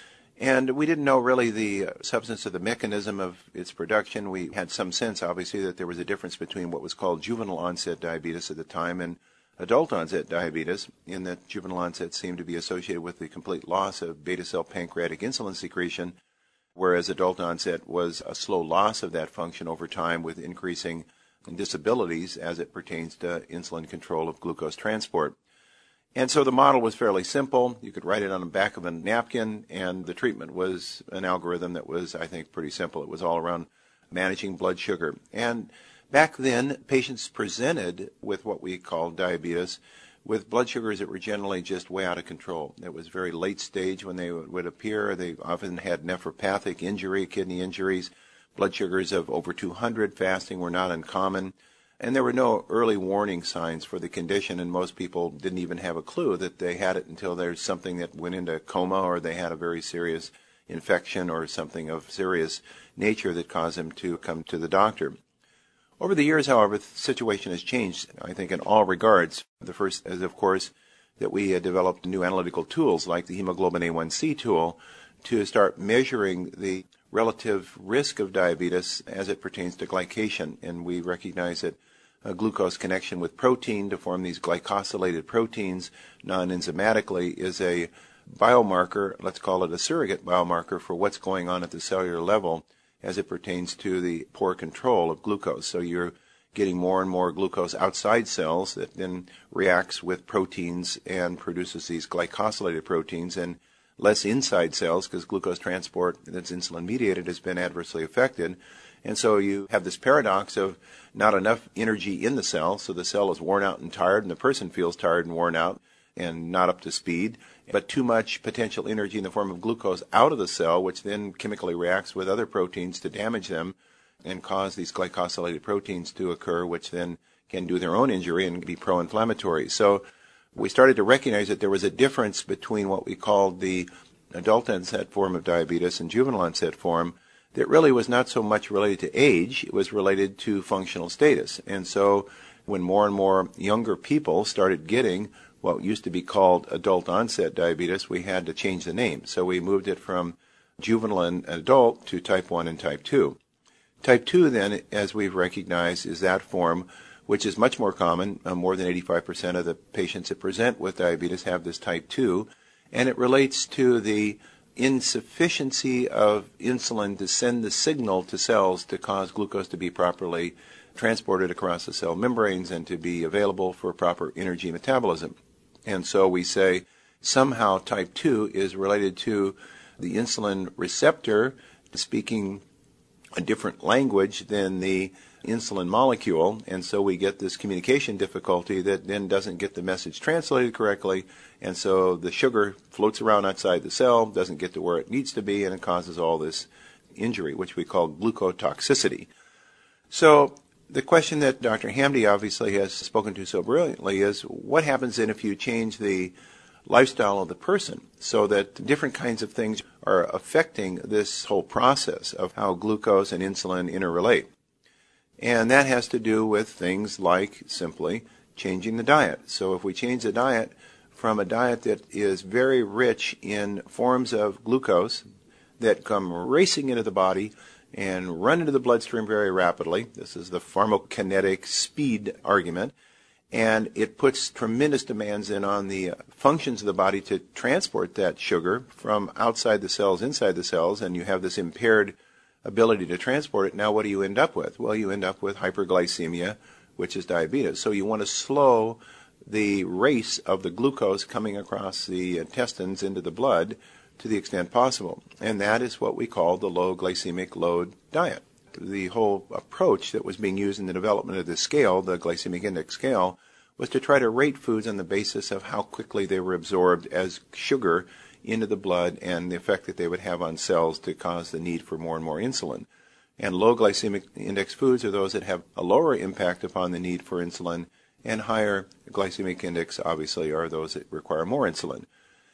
And we didn't know really the substance of the mechanism of its production. We had some sense, obviously, that there was a difference between what was called juvenile onset diabetes at the time and adult onset diabetes, in that juvenile onset seemed to be associated with the complete loss of beta cell pancreatic insulin secretion, whereas adult onset was a slow loss of that function over time with increasing disabilities as it pertains to insulin control of glucose transport. And so the model was fairly simple. You could write it on the back of a napkin, and the treatment was an algorithm that was, I think, pretty simple. It was all around managing blood sugar. And back then, patients presented with what we called diabetes with blood sugars that were generally just way out of control. It was very late stage when they would appear. They often had nephropathic injury, kidney injuries. Blood sugars of over two hundred, fasting, were not uncommon. And there were no early warning signs for the condition, and most people didn't even have a clue that they had it until there's something that went into coma or they had a very serious infection or something of serious nature that caused them to come to the doctor. Over the years, however, the situation has changed, I think, in all regards. The first is, of course, that we had developed new analytical tools like the hemoglobin A one C tool to start measuring the relative risk of diabetes as it pertains to glycation. And we recognize that a glucose connection with protein to form these glycosylated proteins non-enzymatically is a biomarker, let's call it a surrogate biomarker, for what's going on at the cellular level as it pertains to the poor control of glucose. So you're getting more and more glucose outside cells that then reacts with proteins and produces these glycosylated proteins, and less inside cells because glucose transport that's insulin mediated has been adversely affected. And so you have this paradox of not enough energy in the cell, so the cell is worn out and tired, and the person feels tired and worn out and not up to speed, but too much potential energy in the form of glucose out of the cell, which then chemically reacts with other proteins to damage them and cause these glycosylated proteins to occur, which then can do their own injury and be pro-inflammatory. So we started to recognize that there was a difference between what we called the adult onset form of diabetes and juvenile onset form that really was not so much related to age, it was related to functional status. And so when more and more younger people started getting what used to be called adult onset diabetes, we had to change the name. So we moved it from juvenile and adult to type one and type two. Type two then, as we've recognized, is that form which is much more common. Uh, more than eighty-five percent of the patients that present with diabetes have this type two, and it relates to the insufficiency of insulin to send the signal to cells to cause glucose to be properly transported across the cell membranes and to be available for proper energy metabolism. And so we say somehow type two is related to the insulin receptor speaking a different language than the insulin molecule, and so we get this communication difficulty that then doesn't get the message translated correctly, and so the sugar floats around outside the cell, doesn't get to where it needs to be, and it causes all this injury, which we call glucotoxicity. So the question that Doctor Hamdy obviously has spoken to so brilliantly is, what happens then if you change the lifestyle of the person so that different kinds of things are affecting this whole process of how glucose and insulin interrelate? And that has to do with things like simply changing the diet. So if we change the diet from a diet that is very rich in forms of glucose that come racing into the body and run into the bloodstream very rapidly, this is the pharmacokinetic speed argument, and it puts tremendous demands in on the functions of the body to transport that sugar from outside the cells inside the cells, and you have this impaired ability to transport it. Now what do you end up with? Well, you end up with hyperglycemia, which is diabetes. So you want to slow the race of the glucose coming across the intestines into the blood to the extent possible. And that is what we call the low glycemic load diet. The whole approach that was being used in the development of this scale, the glycemic index scale, was to try to rate foods on the basis of how quickly they were absorbed as sugar into the blood and the effect that they would have on cells to cause the need for more and more insulin. And low glycemic index foods are those that have a lower impact upon the need for insulin and higher glycemic index, obviously, are those that require more insulin.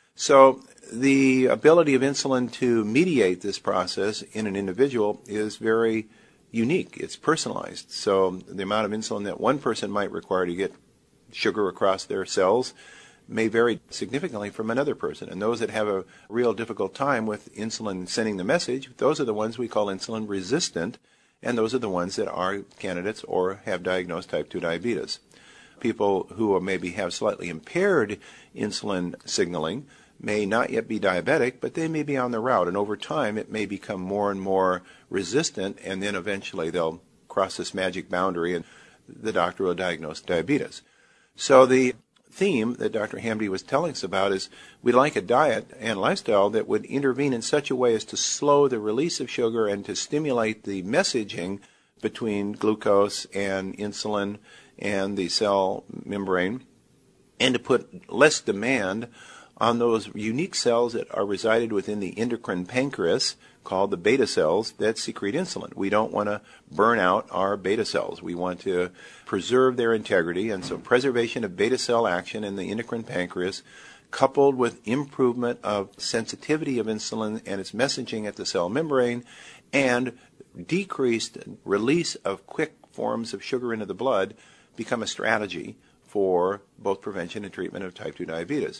So the ability of insulin to mediate this process in an individual is very unique. It's personalized. So the amount of insulin that one person might require to get sugar across their cells may vary significantly from another person. And those that have a real difficult time with insulin sending the message, those are the ones we call insulin resistant, and those are the ones that are candidates or have diagnosed type two diabetes. People who maybe have slightly impaired insulin signaling may not yet be diabetic, but they may be on the route, and over time it may become more and more resistant, and then eventually they'll cross this magic boundary and the doctor will diagnose diabetes. So the theme that Doctor Hamdy was telling us about is we'd like a diet and lifestyle that would intervene in such a way as to slow the release of sugar and to stimulate the messaging between glucose and insulin and the cell membrane, and to put less demand on those unique cells that are resided within the endocrine pancreas, called the beta cells, that secrete insulin. We don't want to burn out our beta cells. We want to preserve their integrity, and so preservation of beta cell action in the endocrine pancreas, coupled with improvement of sensitivity of insulin and its messaging at the cell membrane, and decreased release of quick forms of sugar into the blood, become a strategy for both prevention and treatment of type two diabetes.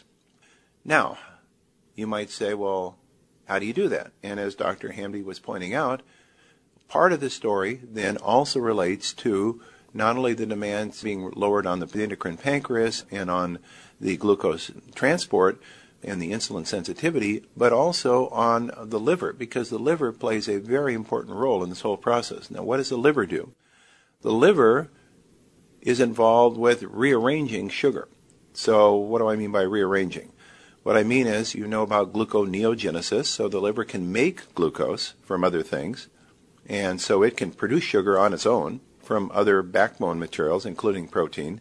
Now, you might say, well, how do you do that? And as Doctor Hamdy was pointing out, part of the story then also relates to not only the demands being lowered on the endocrine pancreas and on the glucose transport and the insulin sensitivity, but also on the liver, because the liver plays a very important role in this whole process. Now, what does the liver do? The liver is involved with rearranging sugar. So what do I mean by rearranging? What I mean is, you know about gluconeogenesis, so the liver can make glucose from other things, and so it can produce sugar on its own from other backbone materials, including protein.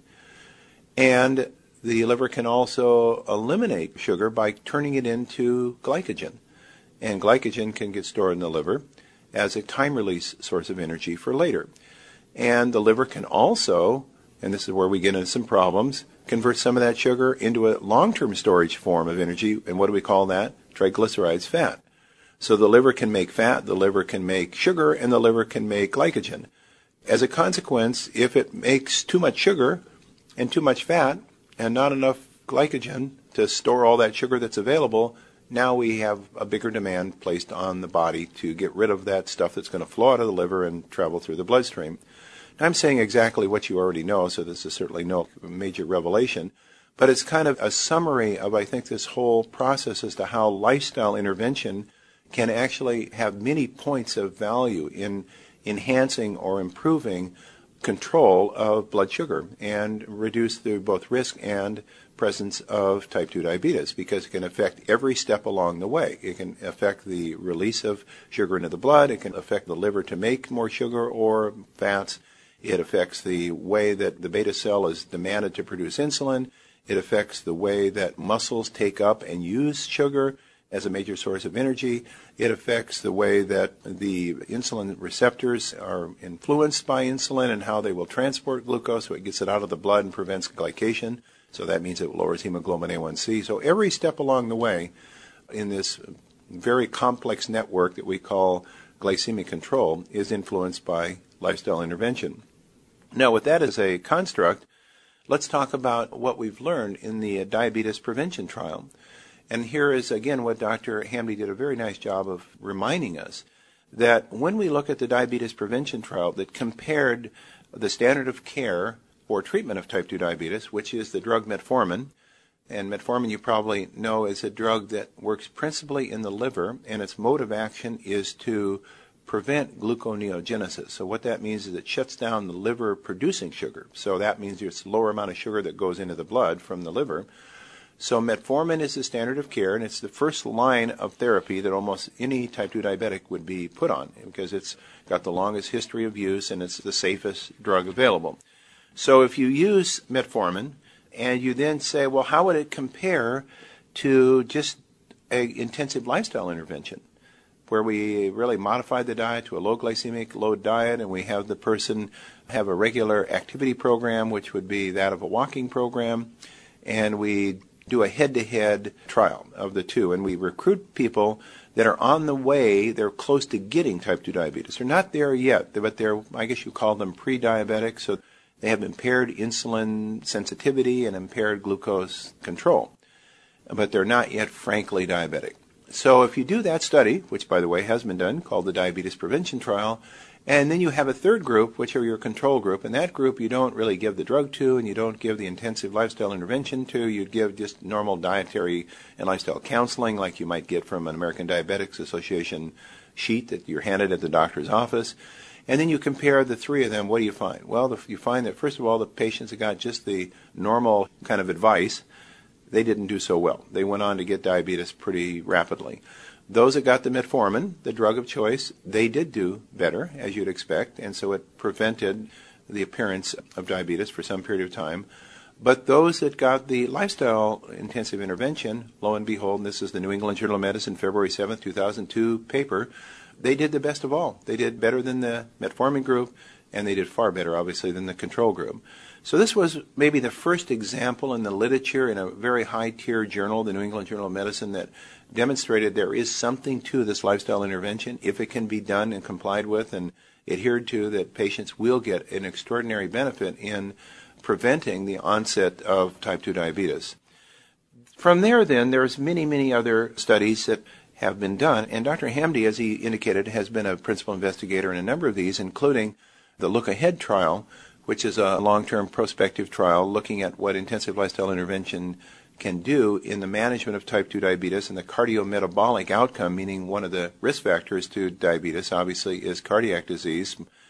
And the liver can also eliminate sugar by turning it into glycogen. And glycogen can get stored in the liver as a time-release source of energy for later. And the liver can also, and this is where we get into some problems, convert some of that sugar into a long-term storage form of energy, and what do we call that? Triglycerides, fat. So the liver can make fat, the liver can make sugar, and the liver can make glycogen. As a consequence, if it makes too much sugar and too much fat and not enough glycogen to store all that sugar that's available, now we have a bigger demand placed on the body to get rid of that stuff that's going to flow out of the liver and travel through the bloodstream. I'm saying exactly what you already know, so this is certainly no major revelation, but it's kind of a summary of, I think, this whole process as to how lifestyle intervention can actually have many points of value in enhancing or improving control of blood sugar and reduce the both risk and presence of type two diabetes, because it can affect every step along the way. It can affect the release of sugar into the blood. It can affect the liver to make more sugar or fats. It affects the way that the beta cell is demanded to produce insulin. It affects the way that muscles take up and use sugar as a major source of energy. It affects the way that the insulin receptors are influenced by insulin and how they will transport glucose, so it gets it out of the blood and prevents glycation. So that means it lowers hemoglobin A one C. So every step along the way in this very complex network that we call glycemic control is influenced by lifestyle intervention. Now, with that as a construct, let's talk about what we've learned in the diabetes prevention trial. And here is, again, what Doctor Hamdy did a very nice job of reminding us, that when we look at the diabetes prevention trial that compared the standard of care for treatment of type two diabetes, which is the drug metformin, and metformin, you probably know, is a drug that works principally in the liver, and its mode of action is to prevent gluconeogenesis. So what that means is it shuts down the liver producing sugar. So that means there's a lower amount of sugar that goes into the blood from the liver. So metformin is the standard of care, and it's the first line of therapy that almost any type two diabetic would be put on, because it's got the longest history of use and it's the safest drug available. So if you use metformin and you then say, well, how would it compare to just an intensive lifestyle intervention? where we really modified the diet to a low glycemic load diet, and we have the person have a regular activity program, which would be that of a walking program, and we do a head-to-head trial of the two, and we recruit people that are on the way, they're close to getting type two diabetes. They're not there yet, but they're, I guess you call them pre-diabetic, so they have impaired insulin sensitivity and impaired glucose control, but they're not yet frankly diabetic. So if you do that study, which by the way has been done, called the Diabetes Prevention Trial, and then you have a third group, which are your control group, and that group you don't really give the drug to, and you don't give the intensive lifestyle intervention to. You'd give just normal dietary and lifestyle counseling like you might get from an American Diabetics Association sheet that you're handed at the doctor's office. And then you compare the three of them. What do you find? Well, the, you find that, first of all, the patients that got just the normal kind of advice, they didn't do so well. They went on to get diabetes pretty rapidly. Those that got the metformin, the drug of choice, they did do better, as you'd expect, and so it prevented the appearance of diabetes for some period of time. But those that got the lifestyle intensive intervention, lo and behold, and this is the New England Journal of Medicine, February seventh, two thousand two paper, they did the best of all. They did better than the metformin group, and they did far better, obviously, than the control group. So this was maybe the first example in the literature in a very high-tier journal, the New England Journal of Medicine, that demonstrated there is something to this lifestyle intervention if it can be done and complied with and adhered to, that patients will get an extraordinary benefit in preventing the onset of type two diabetes. From there, then, there's many, many other studies that have been done, and Doctor Hamdy, as he indicated, has been a principal investigator in a number of these, including the Look Ahead trial, which is a long-term prospective trial looking at what intensive lifestyle intervention can do in the management of type two diabetes and the cardiometabolic outcome, meaning one of the risk factors to diabetes, obviously, is cardiac disease.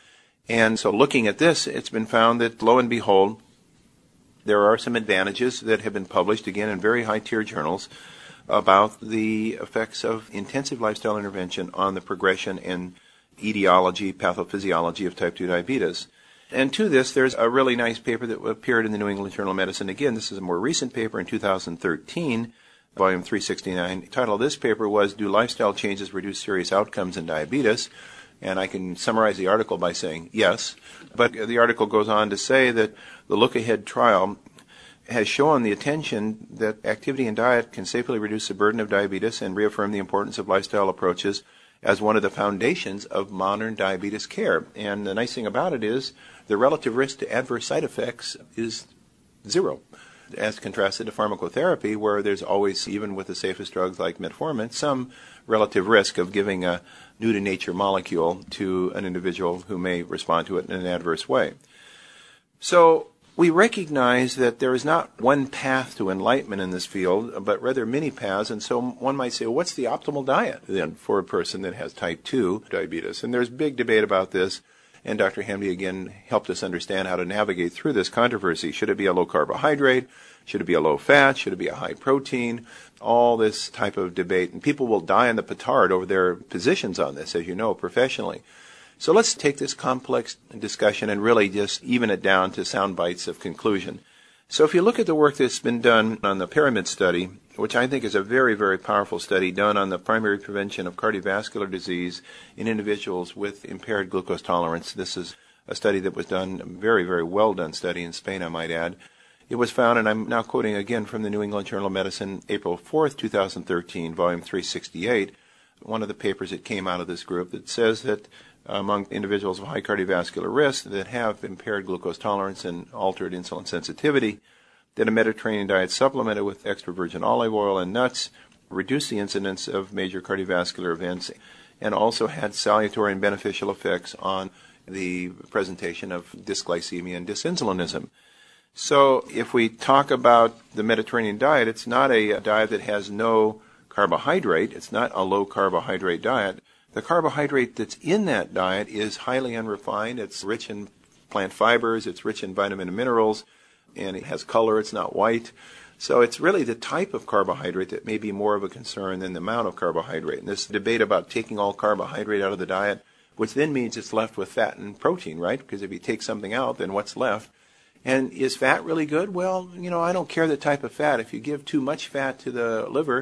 And so looking at this, it's been found that, lo and behold, there are some advantages that have been published, again, in very high-tier journals about the effects of intensive lifestyle intervention on the progression and etiology, pathophysiology of type two diabetes. And to this, there's a really nice paper that appeared in the New England Journal of Medicine. Again, this is a more recent paper in two thousand thirteen, volume three sixty-nine. The title of this paper was, Do Lifestyle Changes Reduce Serious Outcomes in Diabetes? And I can summarize the article by saying yes. But the article goes on to say that the Look Ahead trial has shown the attention that activity and diet can safely reduce the burden of diabetes and reaffirm the importance of lifestyle approaches as one of the foundations of modern diabetes care. And the nice thing about it is the relative risk to adverse side effects is zero, as contrasted to pharmacotherapy, where there's always, even with the safest drugs like metformin, some relative risk of giving a new-to-nature molecule to an individual who may respond to it in an adverse way. So we recognize that there is not one path to enlightenment in this field, but rather many paths. And so one might say, well, what's the optimal diet then for a person that has type two diabetes? And there's big debate about this. And Doctor Hamdy, again, helped us understand how to navigate through this controversy. Should it be a low carbohydrate? Should it be a low fat? Should it be a high protein? All this type of debate. And people will die in the petard over their positions on this, as you know, professionally. So let's take this complex discussion and really just even it down to sound bites of conclusion. So if you look at the work that's been done on the Pyramid study, which I think is a very, very powerful study done on the primary prevention of cardiovascular disease in individuals with impaired glucose tolerance. This is a study that was done, a very, very well done study in Spain, I might add. It was found, and I'm now quoting again from the New England Journal of Medicine, April fourth, two thousand thirteen, volume three sixty-eight, one of the papers that came out of this group that says that among individuals of high cardiovascular risk that have impaired glucose tolerance and altered insulin sensitivity, that a Mediterranean diet supplemented with extra virgin olive oil and nuts reduced the incidence of major cardiovascular events and also had salutary and beneficial effects on the presentation of dysglycemia and dysinsulinism. So if we talk about the Mediterranean diet, it's not a diet that has no carbohydrate. It's not a low carbohydrate diet. The carbohydrate that's in that diet is highly unrefined. It's rich in plant fibers. It's rich in vitamin and minerals. And it has color. It's not white. So it's really the type of carbohydrate that may be more of a concern than the amount of carbohydrate. And this debate about taking all carbohydrate out of the diet, which then means it's left with fat and protein, right? Because if you take something out, then what's left? And is fat really good? Well, you know, I don't care the type of fat. If you give too much fat to the liver,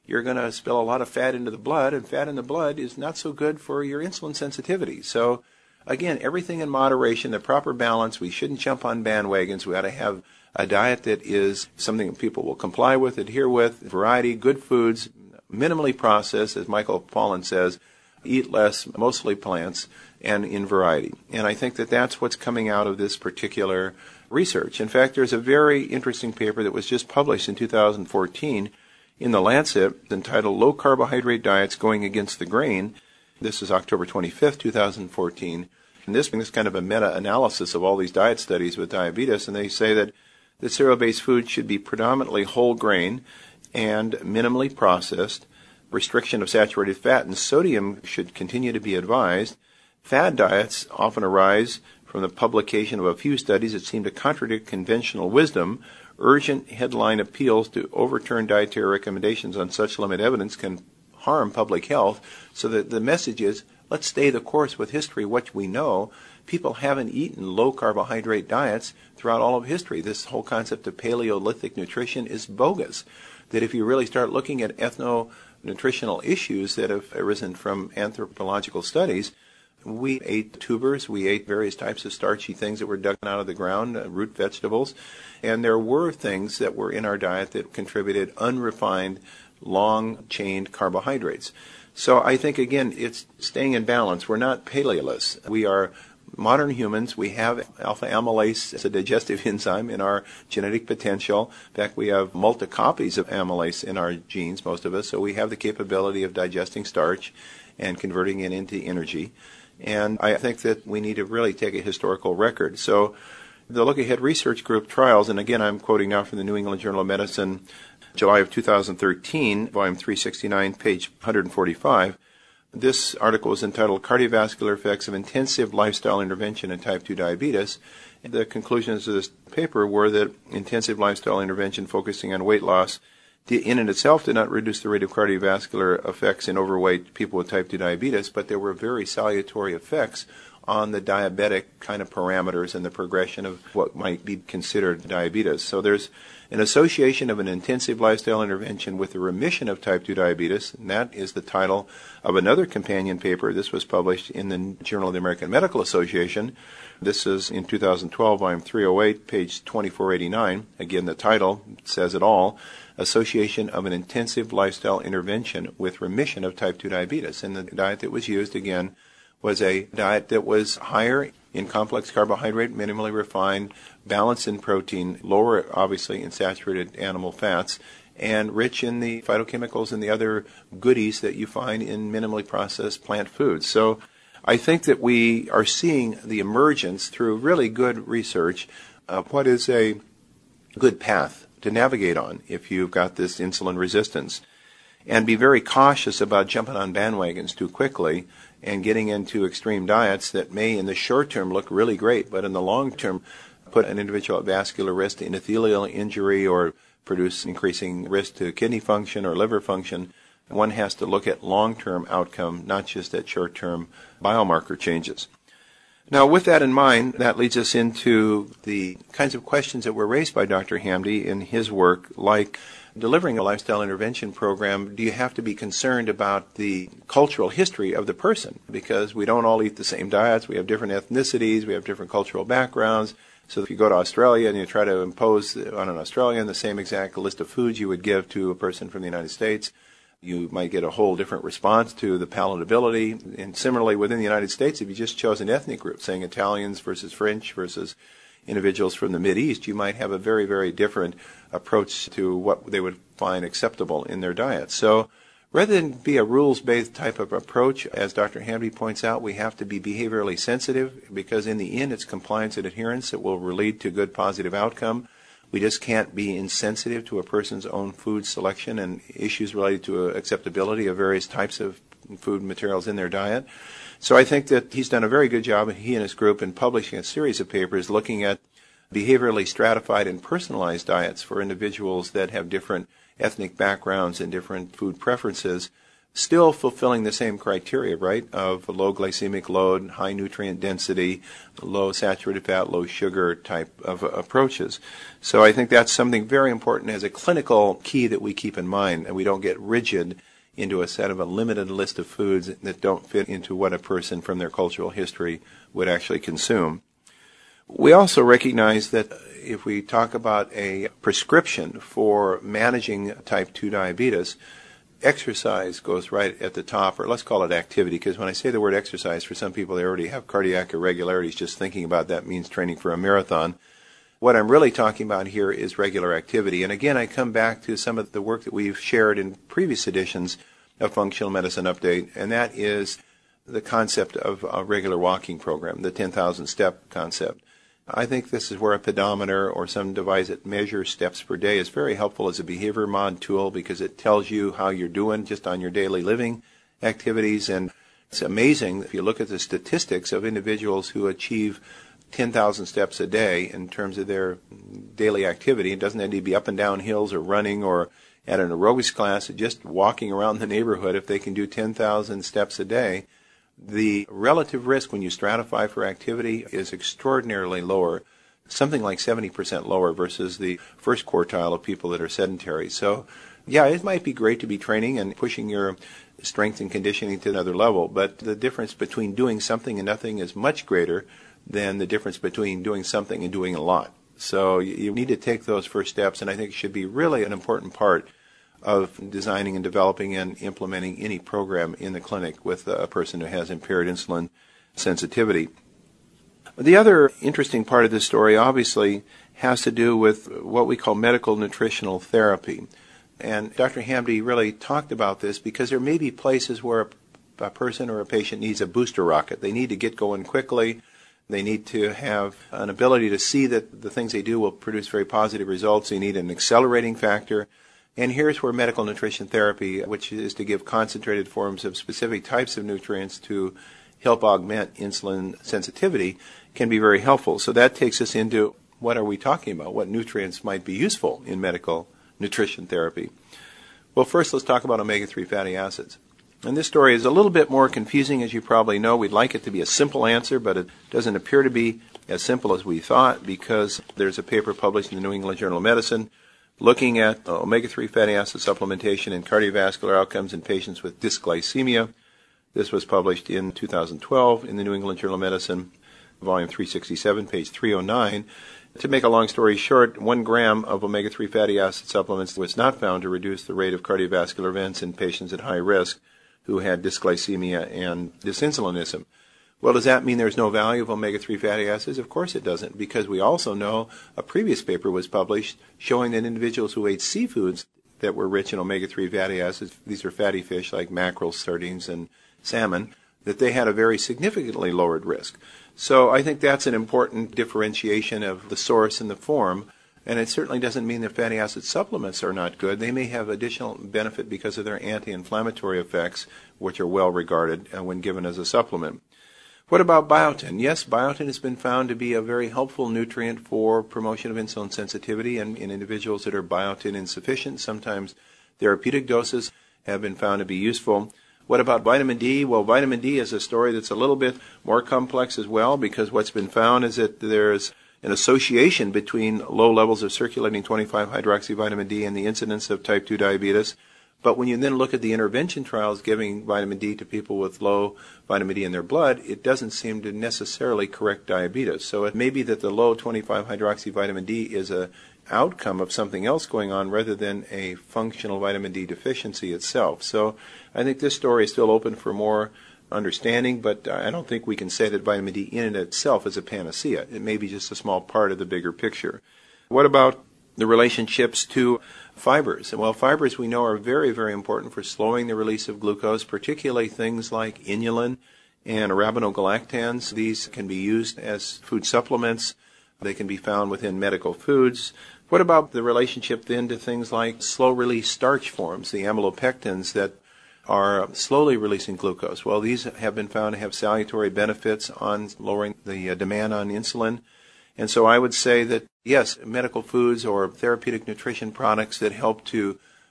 you're going to spill a lot of fat into the blood, and fat in the blood is not so good for your insulin sensitivity. So, again, everything in moderation, the proper balance. We shouldn't jump on bandwagons. We ought to have a diet that is something that people will comply with, adhere with, variety, good foods, minimally processed, as Michael Pollan says, eat less, mostly plants, and in variety. And I think that that's what's coming out of this particular research. In fact, there's a very interesting paper that was just published in two thousand fourteen in The Lancet entitled Low Carbohydrate Diets Going Against the Grain. This is October twenty-fifth, two thousand fourteen. And this is kind of a meta-analysis of all these diet studies with diabetes, and they say that the cereal-based food should be predominantly whole grain and minimally processed. Restriction of saturated fat and sodium should continue to be advised. Fad diets often arise from the publication of a few studies that seem to contradict conventional wisdom. Urgent headline appeals to overturn dietary recommendations on such limited evidence can harm public health. So that the message is, let's stay the course with history, what we know. People haven't eaten low-carbohydrate diets throughout all of history. This whole concept of Paleolithic nutrition is bogus. That if you really start looking at ethno-nutritional issues that have arisen from anthropological studies, we ate tubers, we ate various types of starchy things that were dug out of the ground, uh, root vegetables, and there were things that were in our diet that contributed unrefined, long-chained carbohydrates. So I think, again, it's staying in balance. We're not paleolists. We are modern humans. We have alpha amylase as a digestive enzyme in our genetic potential. In fact, we have multi-copies of amylase in our genes, most of us, so we have the capability of digesting starch and converting it into energy. And I think that we need to really take a historical record. So the Look Ahead Research Group trials, and again I'm quoting now from the New England Journal of Medicine, July of two thousand thirteen, volume three sixty-nine, page one forty-five. This article is entitled Cardiovascular Effects of Intensive Lifestyle Intervention in Type two Diabetes. And the conclusions of this paper were that intensive lifestyle intervention focusing on weight loss in and itself did not reduce the rate of cardiovascular effects in overweight people with type two diabetes, but there were very salutary effects on the diabetic kind of parameters and the progression of what might be considered diabetes. So there's an association of an intensive lifestyle intervention with the remission of type two diabetes, and that is the title of another companion paper. This was published in the Journal of the American Medical Association. This is in two thousand twelve, volume three oh eight, page twenty-four eighty-nine. Again, the title says it all. Association of an intensive lifestyle intervention with remission of type two diabetes. And the diet that was used, again, was a diet that was higher in complex carbohydrate, minimally refined, balanced in protein, lower, obviously, in saturated animal fats, and rich in the phytochemicals and the other goodies that you find in minimally processed plant foods. So I think that we are seeing the emergence through really good research of what is a good path to navigate on if you've got this insulin resistance. And be very cautious about jumping on bandwagons too quickly and getting into extreme diets that may in the short term look really great, but in the long term put an individual at vascular risk to endothelial injury or produce increasing risk to kidney function or liver function. One has to look at long-term outcome, not just at short-term biomarker changes. Now, with that in mind, that leads us into the kinds of questions that were raised by Doctor Hamdy in his work, like delivering a lifestyle intervention program. Do you have to be concerned about the cultural history of the person? Because we don't all eat the same diets. We have different ethnicities. We have different cultural backgrounds. So if you go to Australia and you try to impose on an Australian the same exact list of foods you would give to a person from the United States, you might get a whole different response to the palatability. And similarly, within the United States, if you just chose an ethnic group, saying Italians versus French versus individuals from the Mideast, you might have a very, very different approach to what they would find acceptable in their diet. So rather than be a rules-based type of approach, as Doctor Hamdy points out, we have to be behaviorally sensitive because in the end it's compliance and adherence that will lead to good positive outcome. We just can't be insensitive to a person's own food selection and issues related to acceptability of various types of food materials in their diet. So I think that he's done a very good job, he and his group, in publishing a series of papers looking at behaviorally stratified and personalized diets for individuals that have different ethnic backgrounds and different food preferences, still fulfilling the same criteria, right, of low glycemic load, high nutrient density, low saturated fat, low sugar type of approaches. So I think that's something very important as a clinical key that we keep in mind, and we don't get rigid into a set of a limited list of foods that don't fit into what a person from their cultural history would actually consume. We also recognize that if we talk about a prescription for managing type two diabetes, exercise goes right at the top, or let's call it activity, because when I say the word exercise, for some people they already have cardiac irregularities. Just thinking about that means training for a marathon. What I'm really talking about here is regular activity. And again, I come back to some of the work that we've shared in previous editions of Functional Medicine Update, and that is the concept of a regular walking program, the ten thousand step concept. I think this is where a pedometer or some device that measures steps per day is very helpful as a behavior mod tool, because it tells you how you're doing just on your daily living activities. And it's amazing if you look at the statistics of individuals who achieve ten thousand steps a day in terms of their daily activity. It doesn't need to be up and down hills or running or at an aerobics class, just walking around the neighborhood. If they can do ten thousand steps a day, the relative risk when you stratify for activity is extraordinarily lower, something like seventy percent lower versus the first quartile of people that are sedentary. So, yeah, it might be great to be training and pushing your strength and conditioning to another level, but the difference between doing something and nothing is much greater than the difference between doing something and doing a lot. So you need to take those first steps, and I think it should be really an important part of designing and developing and implementing any program in the clinic with a person who has impaired insulin sensitivity. The other interesting part of this story obviously has to do with what we call medical nutritional therapy. And Doctor Hamdy really talked about this because there may be places where a, a person or a patient needs a booster rocket. They need to get going quickly. They need to have an ability to see that the things they do will produce very positive results. They need an accelerating factor. And here's where medical nutrition therapy, which is to give concentrated forms of specific types of nutrients to help augment insulin sensitivity, can be very helpful. So that takes us into what are we talking about? What nutrients might be useful in medical nutrition therapy? Well, first let's talk about omega three fatty acids. And this story is a little bit more confusing, as you probably know. We'd like it to be a simple answer, but it doesn't appear to be as simple as we thought, because there's a paper published in the New England Journal of Medicine looking at omega three fatty acid supplementation and cardiovascular outcomes in patients with dysglycemia. This was published in two thousand twelve in the New England Journal of Medicine, volume three sixty-seven, page three oh nine. To make a long story short, one gram of omega three fatty acid supplements was not found to reduce the rate of cardiovascular events in patients at high risk who had dysglycemia and dysinsulinism. Well, does that mean there's no value of omega three fatty acids? Of course it doesn't, because we also know a previous paper was published showing that individuals who ate seafoods that were rich in omega three fatty acids, these are fatty fish like mackerel, sardines, and salmon, that they had a very significantly lowered risk. So I think that's an important differentiation of the source and the form, and it certainly doesn't mean that fatty acid supplements are not good. They may have additional benefit because of their anti-inflammatory effects, which are well regarded when given as a supplement. What about biotin? Yes, biotin has been found to be a very helpful nutrient for promotion of insulin sensitivity and in individuals that are biotin insufficient. Sometimes therapeutic doses have been found to be useful. What about vitamin D? Well, vitamin D is a story that's a little bit more complex as well, because what's been found is that there's an association between low levels of circulating twenty-five hydroxyvitamin D and the incidence of type two diabetes. But when you then look at the intervention trials giving vitamin D to people with low vitamin D in their blood, it doesn't seem to necessarily correct diabetes. So it may be that the low twenty-five hydroxyvitamin D is an outcome of something else going on rather than a functional vitamin D deficiency itself. So I think this story is still open for more understanding, but I don't think we can say that vitamin D in and of itself is a panacea. It may be just a small part of the bigger picture. What about the relationships to fibers? Well, fibers we know are very, very important for slowing the release of glucose, particularly things like inulin and arabinogalactans. These can be used as food supplements. They can be found within medical foods. What about the relationship then to things like slow-release starch forms, the amylopectins that are slowly releasing glucose? Well, these have been found to have salutary benefits on lowering the demand on insulin. And so I would say that, yes, medical foods or therapeutic nutrition products that help to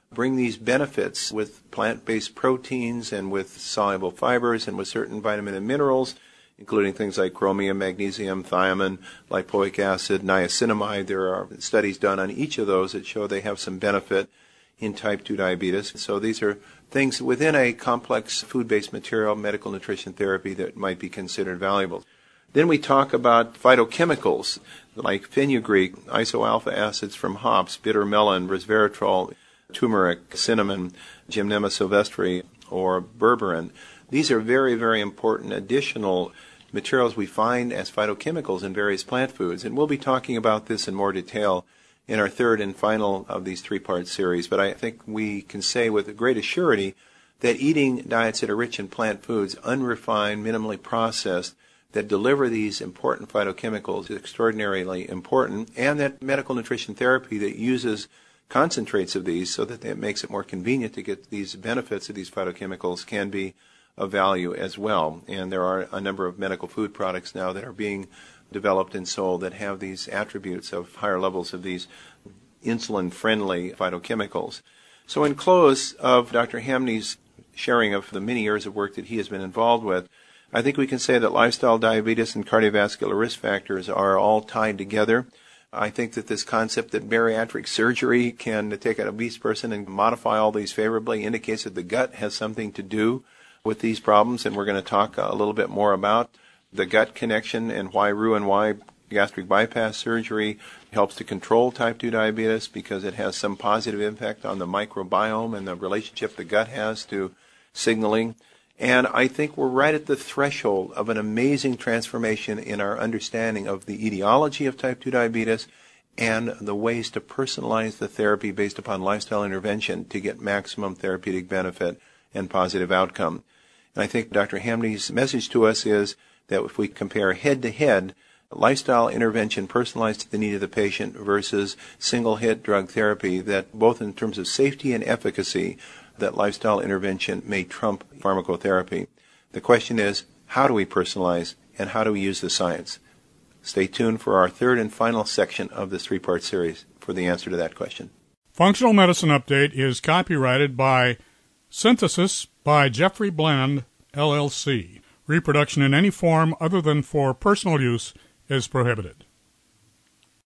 bring these benefits with plant-based proteins and with soluble fibers and with certain vitamin and minerals, including things like chromium, magnesium, thiamine, lipoic acid, niacinamide. There are studies done on each of those that show they have some benefit in type two diabetes. So these are things within a complex food-based material, medical nutrition therapy, that might be considered valuable. Then we talk about phytochemicals like fenugreek, isoalpha acids from hops, bitter melon, resveratrol, turmeric, cinnamon, Gymnema sylvestre, or berberin. These are very, very important additional materials we find as phytochemicals in various plant foods, and we'll be talking about this in more detail in our third and final of these three-part series. But I think we can say with great surety that eating diets that are rich in plant foods, unrefined, minimally processed, that deliver these important phytochemicals is extraordinarily important, and that medical nutrition therapy that uses concentrates of these so that it makes it more convenient to get these benefits of these phytochemicals can be of value as well. And there are a number of medical food products now that are being developed and sold that have these attributes of higher levels of these insulin-friendly phytochemicals. So in close of Doctor Hamney's sharing of the many years of work that he has been involved with, I think we can say that lifestyle diabetes and cardiovascular risk factors are all tied together. I think that this concept that bariatric surgery can take an obese person and modify all these favorably indicates that the gut has something to do with these problems, and we're going to talk a little bit more about the gut connection and why Roux and why gastric bypass surgery helps to control type two diabetes, because it has some positive impact on the microbiome and the relationship the gut has to signaling. And I think we're right at the threshold of an amazing transformation in our understanding of the etiology of type two diabetes and the ways to personalize the therapy based upon lifestyle intervention to get maximum therapeutic benefit and positive outcome. And I think Doctor Hamney's message to us is that if we compare head-to-head lifestyle intervention personalized to the need of the patient versus single-hit drug therapy, that both in terms of safety and efficacy, that lifestyle intervention may trump pharmacotherapy. The question is, how do we personalize and how do we use the science? Stay tuned for our third and final section of this three-part series for the answer to that question. Functional Medicine Update is copyrighted by Synthesis by Jeffrey Bland, L L C. Reproduction in any form other than for personal use is prohibited.